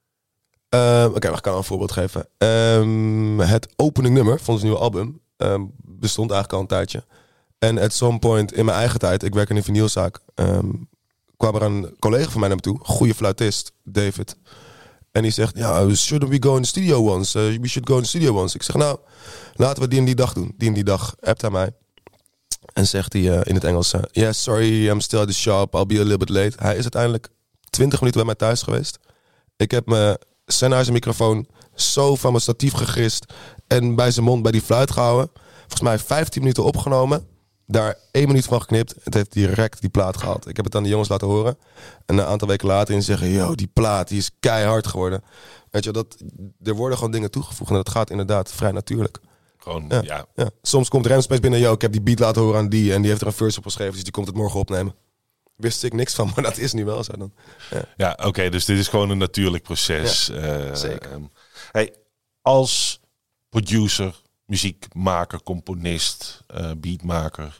Uh, Oké, okay, ik kan een voorbeeld geven. Um, het opening nummer van ons nieuwe album um, bestond eigenlijk al een tijdje. En at some point in mijn eigen tijd, ik werk in een vinylzaak, um, kwam er een collega van mij naar me toe, goede fluitist, David. En die zegt, ja, shouldn't we go in the studio once? Uh, we should go in the studio once. Ik zeg, nou, laten we die en die dag doen. Die en die dag appt hij mij. En zegt hij uh, in het Engels, uh, yeah, sorry, I'm still at the shop, I'll be a little bit late. Hij is uiteindelijk twintig minuten bij mij thuis geweest. Ik heb me... Sennheiser microfoon zo van mijn statief gegrist en bij zijn mond bij die fluit gehouden. Volgens mij vijftien minuten opgenomen. Daar één minuut van geknipt. Het heeft direct die plaat gehaald. Ik heb het aan de jongens laten horen. En een aantal weken later in zeggen, yo, die plaat die is keihard geworden. Weet je, dat, er worden gewoon dingen toegevoegd. En dat gaat inderdaad vrij natuurlijk. Gewoon, ja. ja. ja. Soms komt Remspace binnen, yo, ik heb die beat laten horen aan die. En die heeft er een verse op geschreven, dus die komt het morgen opnemen. Wist ik niks van, maar dat is nu wel zo dan. Ja, ja oké, okay, dus dit is gewoon een natuurlijk proces. Ja, uh, zeker. Um, hey, als producer, muziekmaker, componist, uh, beatmaker,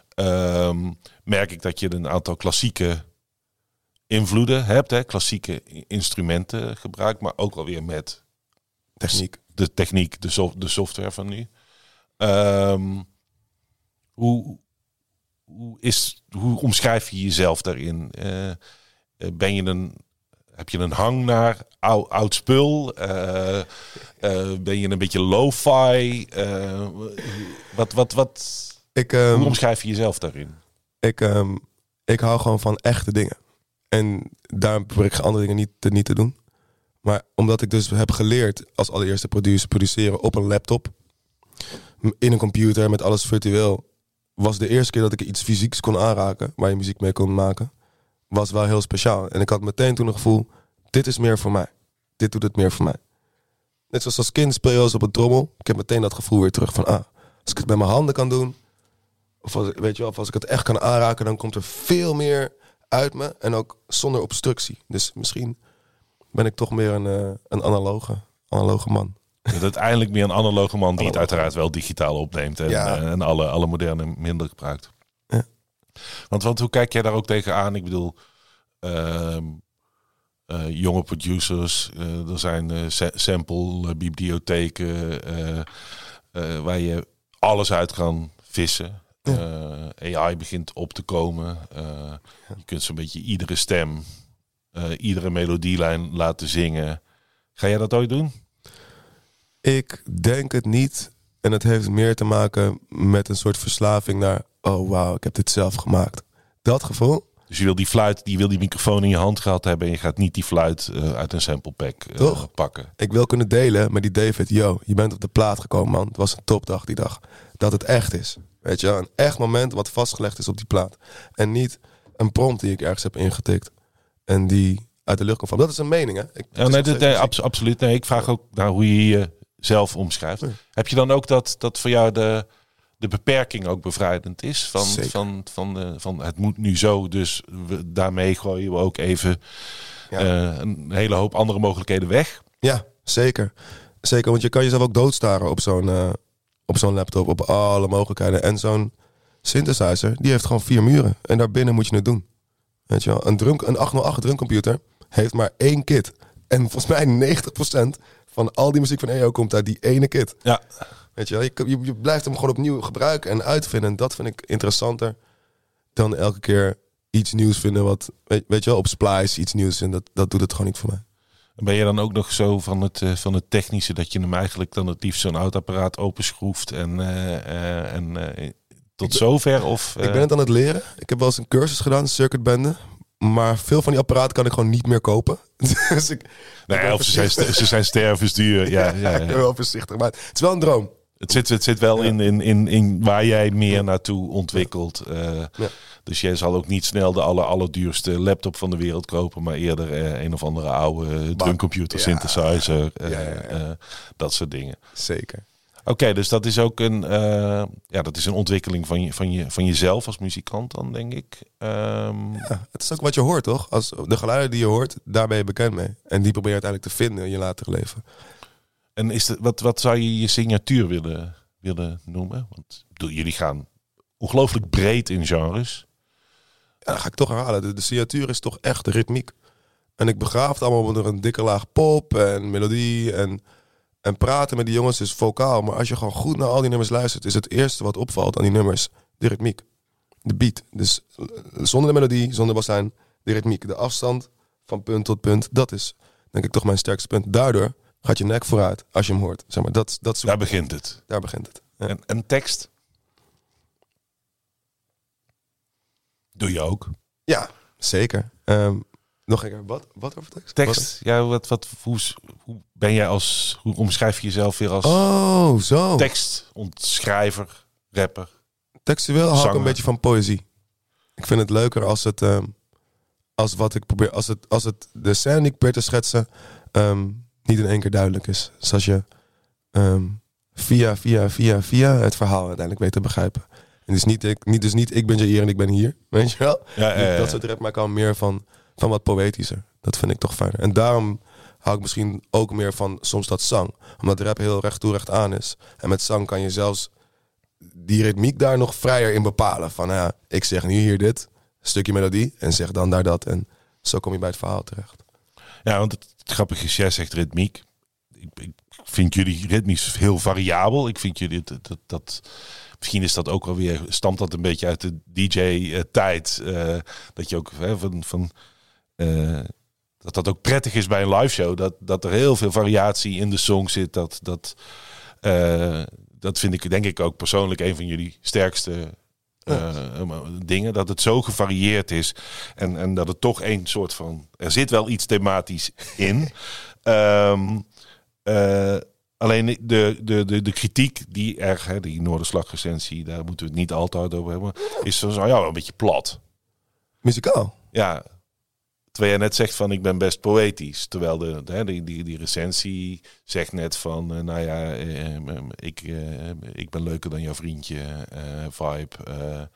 um, merk ik dat je een aantal klassieke invloeden hebt, hè? Klassieke instrumenten gebruikt, maar ook alweer met techniek, de techniek, de, sof- de software van nu. Um, hoe Hoe, is, hoe omschrijf je jezelf daarin? Uh, ben je een, heb je een hang naar oud, oud spul? Uh, uh, ben je een beetje lo-fi? Uh, wat, wat, wat, ik, um, hoe omschrijf je jezelf daarin? Ik, um, ik hou gewoon van echte dingen. En daar probeer ik andere dingen niet te, niet te doen. Maar omdat ik dus heb geleerd als allereerste producer produceren op een laptop, in een computer met alles virtueel, was de eerste keer dat ik iets fysieks kon aanraken, waar je muziek mee kon maken, was wel heel speciaal. En ik had meteen toen een gevoel, dit is meer voor mij. Dit doet het meer voor mij. Net zoals als kind speel je als op een trommel. Ik heb meteen dat gevoel weer terug van, ah, als ik het met mijn handen kan doen, of als, weet je wel, of als ik het echt kan aanraken, dan komt er veel meer uit me. En ook zonder obstructie. Dus misschien ben ik toch meer een, uh, een analoge, analoge man. Dat uiteindelijk meer een analoge man die het uiteraard wel digitaal opneemt en, ja. en alle, alle moderne middelen gebruikt. Ja. Want, want hoe kijk jij daar ook tegenaan? Ik bedoel, uh, uh, jonge producers, uh, er zijn uh, sa- sample bibliotheken uh, uh, waar je alles uit kan vissen. Ja. Uh, A I begint op te komen. Uh, ja. Je kunt zo'n beetje iedere stem, uh, iedere melodielijn laten zingen. Ga jij dat ooit doen? Ik denk het niet. En het heeft meer te maken met een soort verslaving naar, oh wauw, ik heb dit zelf gemaakt. Dat gevoel. Dus je wil die fluit, die wil die microfoon in je hand gehad hebben en je gaat niet die fluit uh, uit een sample pack uh, Toch? pakken. Ik wil kunnen delen met die David, yo, je bent op de plaat gekomen, man. Het was een topdag die dag. Dat het echt is. Weet je wel, een echt moment wat vastgelegd is op die plaat. En niet een prompt die ik ergens heb ingetikt en die uit de lucht komt vallen. Dat is een mening, hè? Ik, ja, nee, nee, nee, abs- absoluut. Nee, ik vraag ook naar hoe je je zelf omschrijft. Nee. Heb je dan ook dat, dat voor jou de, de beperking ook bevrijdend is? Van, van, van, de, van het moet nu zo, dus we, daarmee gooien we ook even ja. uh, een hele hoop andere mogelijkheden weg. Ja, zeker. Zeker, want je kan jezelf ook doodstaren op zo'n, uh, op zo'n laptop, op alle mogelijkheden. En zo'n synthesizer, die heeft gewoon vier muren. En daarbinnen moet je het doen. Weet je wel, een, drum, een achthonderdacht drumcomputer heeft maar één kit. En volgens mij negentig procent van al die muziek van E O komt uit die ene kit. Ja. Weet je wel, je, je, je blijft hem gewoon opnieuw gebruiken en uitvinden. En dat vind ik interessanter dan elke keer iets nieuws vinden. Wat, weet, weet je wel, op Splice iets nieuws. En dat, dat doet het gewoon niet voor mij. Ben je dan ook nog zo van het, uh, van het technische dat je hem eigenlijk dan het liefst zo'n oud apparaat openschroeft en, uh, uh, en uh, tot ben, zover? Of, uh... Ik ben het aan het leren. Ik heb wel eens een cursus gedaan, circuitbenden. Maar veel van die apparaten kan ik gewoon niet meer kopen. Dus ik, nee, ik of ze zijn, ze zijn stervensduur. Ja, ja, ja, ja. Ik ben wel voorzichtig. Maar het is wel een droom. Het zit, het zit wel ja. in, in, in, in waar jij meer naartoe ontwikkelt. Uh, ja. Dus jij zal ook niet snel de aller, allerduurste laptop van de wereld kopen. Maar eerder uh, een of andere oude drumcomputer, ja. synthesizer. Uh, ja, ja, ja. Uh, dat soort dingen. Zeker. Oké, okay, dus dat is ook een, uh, ja, dat is een ontwikkeling van, je, van, je, van jezelf als muzikant dan, denk ik. Um... Ja, het is ook wat je hoort, toch? Als de geluiden die je hoort, daar ben je bekend mee. En die probeer je uiteindelijk te vinden in je later leven. En is het, wat, wat zou je je signatuur willen, willen noemen? Want bedoel, jullie gaan ongelooflijk breed in genres. Ja, dan ga ik toch herhalen. De, de signatuur is toch echt de ritmiek. En ik begraaf het allemaal onder een dikke laag pop en melodie. En, en praten met die jongens is vocaal. Maar als je gewoon goed naar al die nummers luistert, is het eerste wat opvalt aan die nummers de ritmiek. De beat. Dus zonder de melodie, zonder baslijn, de ritmiek. De afstand van punt tot punt. Dat is, denk ik, toch mijn sterkste punt. Daardoor gaat je nek vooruit als je hem hoort. Zeg maar, dat, dat Daar begint het. Daar begint het. Ja. En, en tekst? Doe je ook? Ja, zeker. Um, nog een keer, wat, wat over tekst? Tekst, wat? ja, wat, wat, hoe, hoe ben jij als, hoe omschrijf je jezelf weer als oh, zo. tekstontschrijver, rapper? Textueel hou ik een beetje van poëzie. Ik vind het leuker als het, um, als wat ik probeer, als het, als het de scène die ik probeer te schetsen, um, niet in één keer duidelijk is. Dus als je um, via, via, via, via het verhaal uiteindelijk weet te begrijpen. En dus niet ik, niet, dus niet ik ben hier en ik ben hier, weet je wel? Ja, ja, ja. Dat soort rap maakt al meer van, van wat poëtischer. Dat vind ik toch fijner. En daarom hou ik misschien ook meer van soms dat zang. Omdat rap heel recht toe recht aan is. En met zang kan je zelfs die ritmiek daar nog vrijer in bepalen. Van ja, ik zeg nu hier dit, stukje melodie, en zeg dan daar dat. En zo kom je bij het verhaal terecht. Ja, want het, het grappige is, jij zegt ritmiek. Ik, ik vind jullie ritmisch heel variabel. Ik vind jullie dat, dat, dat misschien is dat ook wel weer, stamt dat een beetje uit de D J-tijd. Uh, dat je ook hè, van, van uh, dat dat ook prettig is bij een live show. Dat, dat er heel veel variatie in de song zit. Dat, dat, uh, dat vind ik denk ik ook persoonlijk een van jullie sterkste uh, dingen. Dat het zo gevarieerd is. En, en dat het toch een soort van, er zit wel iets thematisch in. um, uh, Alleen de, de, de, de kritiek die er, hè, die Noorderslag-recensie, daar moeten we het niet altijd over hebben, is zo ja, wel een beetje plat. Muzikaal? Ja. Terwijl jij net zegt van ik ben best poëtisch. Terwijl de, de, die, die, die recensie zegt net van, uh, nou ja, uh, ik, uh, ik ben leuker dan jouw vriendje, uh, vibe. Uh,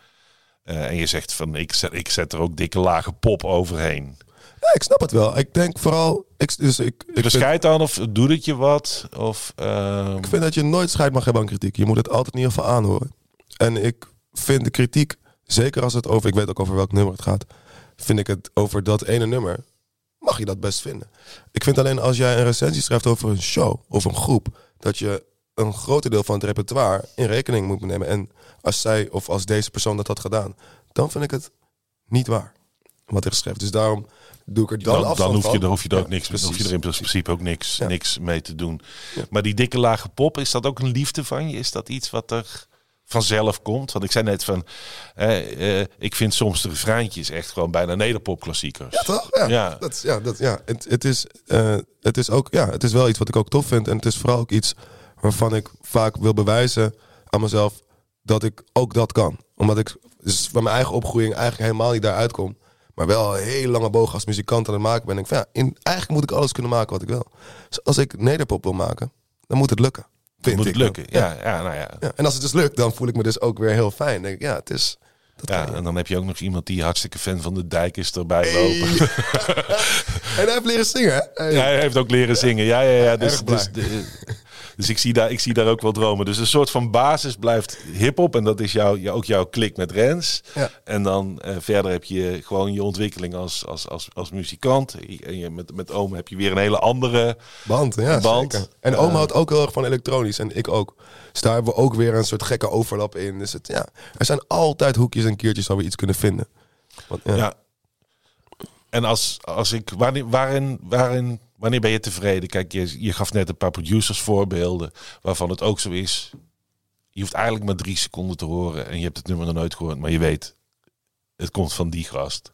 uh, en je zegt van ik zet, ik zet er ook dikke lage pop overheen. Ja, ik snap het wel. Ik denk vooral... Ik, dus ik, ik de scheid dan of doet het je wat? Of, uh... Ik vind dat je nooit scheid mag hebben aan kritiek. Je moet het altijd in ieder geval aanhoren. En ik vind de kritiek, zeker als het over... Ik weet ook over welk nummer het gaat. Vind ik het over dat ene nummer, mag je dat best vinden. Ik vind alleen als jij een recensie schrijft over een show of een groep, dat je een groot deel van het repertoire in rekening moet nemen. En als zij of als deze persoon dat had gedaan, dan vind ik het niet waar wat er geschreven. Dus daarom doe ik er dan, dan afstand dan hoef je, van. dan hoef je er ook Ja, niks, precies. hoef je er in principe ook niks, Ja. niks mee te doen. Ja. Maar die dikke lage pop, is dat ook een liefde van je? Is dat iets wat er vanzelf komt? Want ik zei net van, eh, eh, ik vind soms de refreintjes echt gewoon bijna nederpopklassiekers. Ja, toch? Ja, Ja. Dat, ja, dat, ja. Het, het, is, uh, het is ook, ja, het is wel iets wat ik ook tof vind. En het is vooral ook iets waarvan ik vaak wil bewijzen aan mezelf dat ik ook dat kan. Omdat ik dus van mijn eigen opgroeiing eigenlijk helemaal niet daaruit kom. Maar wel een hele lange boog als muzikant aan het maken ben. En ik van, ja, in, eigenlijk moet ik alles kunnen maken wat ik wil. Dus als ik nederpop wil maken, dan moet het lukken. Vind Moet ik het lukken? dan. Ja, ja, nou ja. Ja. En als het dus lukt, dan voel ik me dus ook weer heel fijn. Dan denk ik, ja, het is... Dat Ja, kan je. en dan heb je ook nog iemand die hartstikke fan van de Dijk is erbij Hey. lopen. En hij heeft leren zingen, hè? Hey. Ja, hij heeft ook leren zingen. Ja, ja, ja. Dus, Erg blij. dus, de, dus ik, zie daar, ik zie daar ook wel dromen. Dus een soort van basis blijft hiphop. En dat is jouw, jou, ook jouw klik met Rens. Ja. En dan uh, verder heb je gewoon je ontwikkeling als, als, als, als muzikant. En je, met, met Oom heb je weer een hele andere Band, ja, band. zeker. En Uh, Oom houdt ook heel erg van elektronisch. En ik ook. Dus daar hebben we ook weer een soort gekke overlap in. Dus het, ja, er zijn altijd hoekjes en keertjes waar we iets kunnen vinden. Want, ja. Ja. En als, als ik, wanneer, waarin, waarin, wanneer ben je tevreden? Kijk, je, je gaf net een paar producers voorbeelden waarvan het ook zo is. Je hoeft eigenlijk maar drie seconden te horen en je hebt het nummer nog nooit gehoord, maar je weet, het komt van die gast.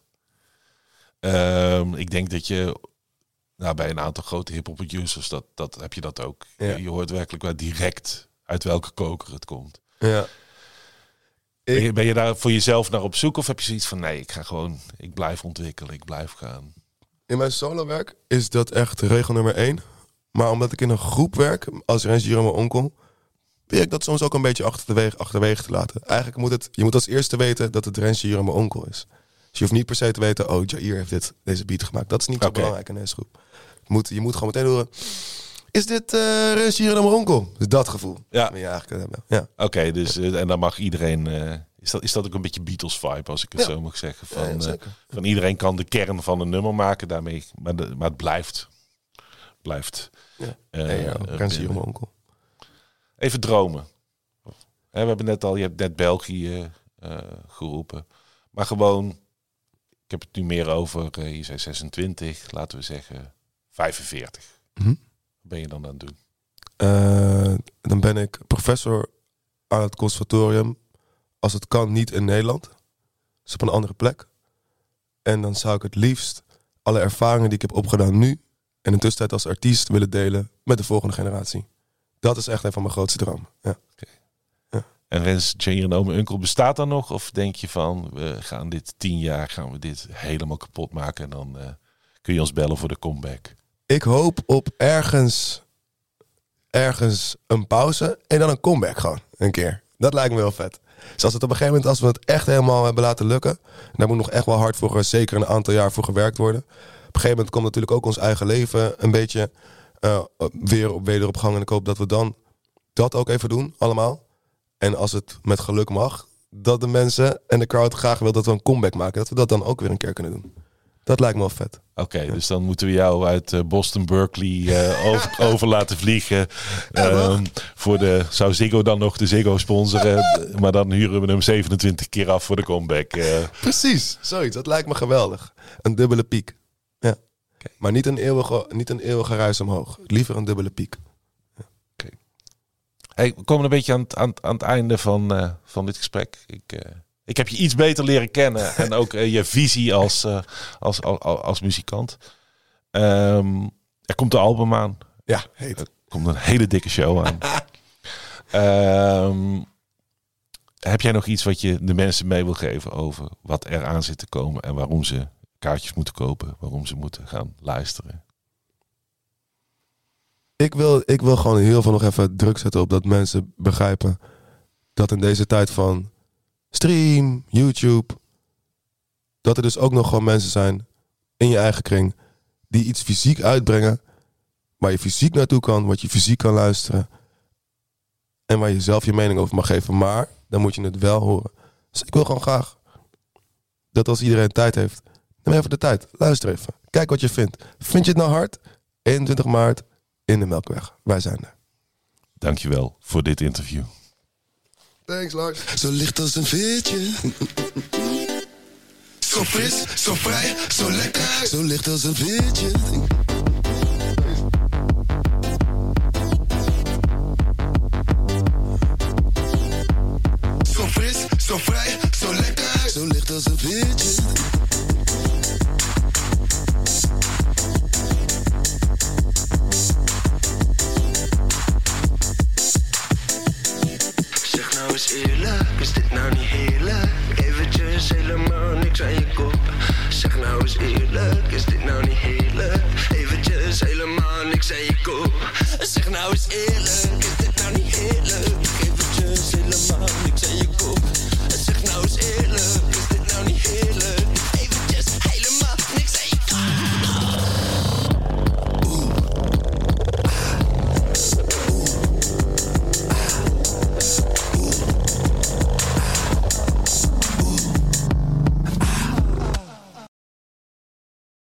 Um, ik denk dat je, nou, bij een aantal grote hip-hop producers, dat, dat heb je dat ook. Ja. Je, je hoort werkelijk wel direct uit welke koker het komt. Ja. Ben je, ben je daar voor jezelf naar op zoek of heb je zoiets van nee, ik ga gewoon, ik blijf ontwikkelen, ik blijf gaan. In mijn solowerk is dat echt regel nummer één. Maar omdat ik in een groep werk, als Rens Jerome Onkel, probeer ik dat soms ook een beetje achterwege, achterwege te laten. Eigenlijk moet het, je moet als eerste weten dat het Rens Jair mijn onkel is. Dus je hoeft niet per se te weten, oh, Jair heeft dit, deze beat gemaakt. Dat is niet zo okay. belangrijk in deze groep. Je moet, je moet gewoon meteen horen, is dit uh, Rens Jair mijn onkel? Dus dat gevoel. Ja. Je eigenlijk hebben. Ja. Oké, okay, dus uh, en dan mag iedereen... Uh, is, dat, is dat ook een beetje Beatles-vibe, als ik het ja. zo mag zeggen? Van, ja, uh, van iedereen kan de kern van een nummer maken daarmee, maar, de, maar het blijft... blijft ja. Uh, nee, ja, Rens Jair mijn onkel. Even dromen. We hebben net al, je hebt net België uh, geroepen. Maar gewoon, ik heb het nu meer over, uh, je zei zesentwintig, laten we zeggen vijfenveertig. Mm-hmm. Wat ben je dan aan het doen? Uh, dan ben ik professor aan het conservatorium. Als het kan, niet in Nederland. Dus op een andere plek. En dan zou ik het liefst alle ervaringen die ik heb opgedaan nu... en in de tussentijd als artiest willen delen met de volgende generatie. Dat is echt een van mijn grootste dromen. Ja. Okay. Ja. En Rens Jair en Ome Unkel bestaat dan nog? Of denk je van, we gaan dit tien jaar, gaan we dit helemaal kapot maken... en dan uh, kun je ons bellen voor de comeback? Ik hoop op ergens, ergens een pauze en dan een comeback gewoon, een keer. Dat lijkt me wel vet. Dus als het op een gegeven moment, als we het echt helemaal hebben laten lukken... daar moet nog echt wel hard voor, zeker een aantal jaar voor gewerkt worden... Op een gegeven moment komt natuurlijk ook ons eigen leven een beetje uh, weer op weder op gang. En ik hoop dat we dan dat ook even doen, allemaal. En als het met geluk mag, dat de mensen en de crowd graag wil dat we een comeback maken. Dat we dat dan ook weer een keer kunnen doen. Dat lijkt me wel vet. Oké, okay, ja. Dus dan moeten we jou uit uh, Boston, Berkeley uh, over, over laten vliegen. Ja, um, voor de, zou Ziggo dan nog de Ziggo sponsoren? Maar dan huren we hem zevenentwintig keer af voor de comeback. Uh. Precies, zoiets. Dat lijkt me geweldig. Een dubbele piek. Ja. Okay. Maar niet een, eeuwige, niet een eeuwige reis omhoog. Liever een dubbele piek. Ja. Oké. Okay. Hey, we komen een beetje aan, aan, aan het einde van, uh, van dit gesprek. Ik... Uh, Ik heb je iets beter leren kennen. En ook uh, je visie als, uh, als, als, als muzikant. Um, er komt een album aan. Ja, heet. Er komt een hele dikke show aan. um, heb jij nog iets wat je de mensen mee wil geven over wat er aan zit te komen en waarom ze kaartjes moeten kopen, waarom ze moeten gaan luisteren? Ik wil, ik wil gewoon heel veel nog even druk zetten op dat mensen begrijpen dat in deze tijd van stream, YouTube, dat er dus ook nog gewoon mensen zijn in je eigen kring die iets fysiek uitbrengen, waar je fysiek naartoe kan, wat je fysiek kan luisteren en waar je zelf je mening over mag geven, maar dan moet je het wel horen. Dus ik wil gewoon graag dat als iedereen tijd heeft, neem even de tijd, luister even, kijk wat je vindt. Vind je het nou hard? eenentwintig maart in de Melkweg. Wij zijn er. Dankjewel voor dit interview. Thanks, Lars. Zo licht als een veertje. Zo fris, zo vrij, zo lekker. Zo licht als een veertje. Zo fris, zo vrij, zo lekker. Zo licht als een veertje. Eerlijk, is dit nou niet heerlijk? Eventjes helemaal niks aan je kop. Zeg nou eens eerlijk, is dit nou niet heerlijk? Eventjes helemaal niks aan je kop. Zeg nou eens eerlijk, is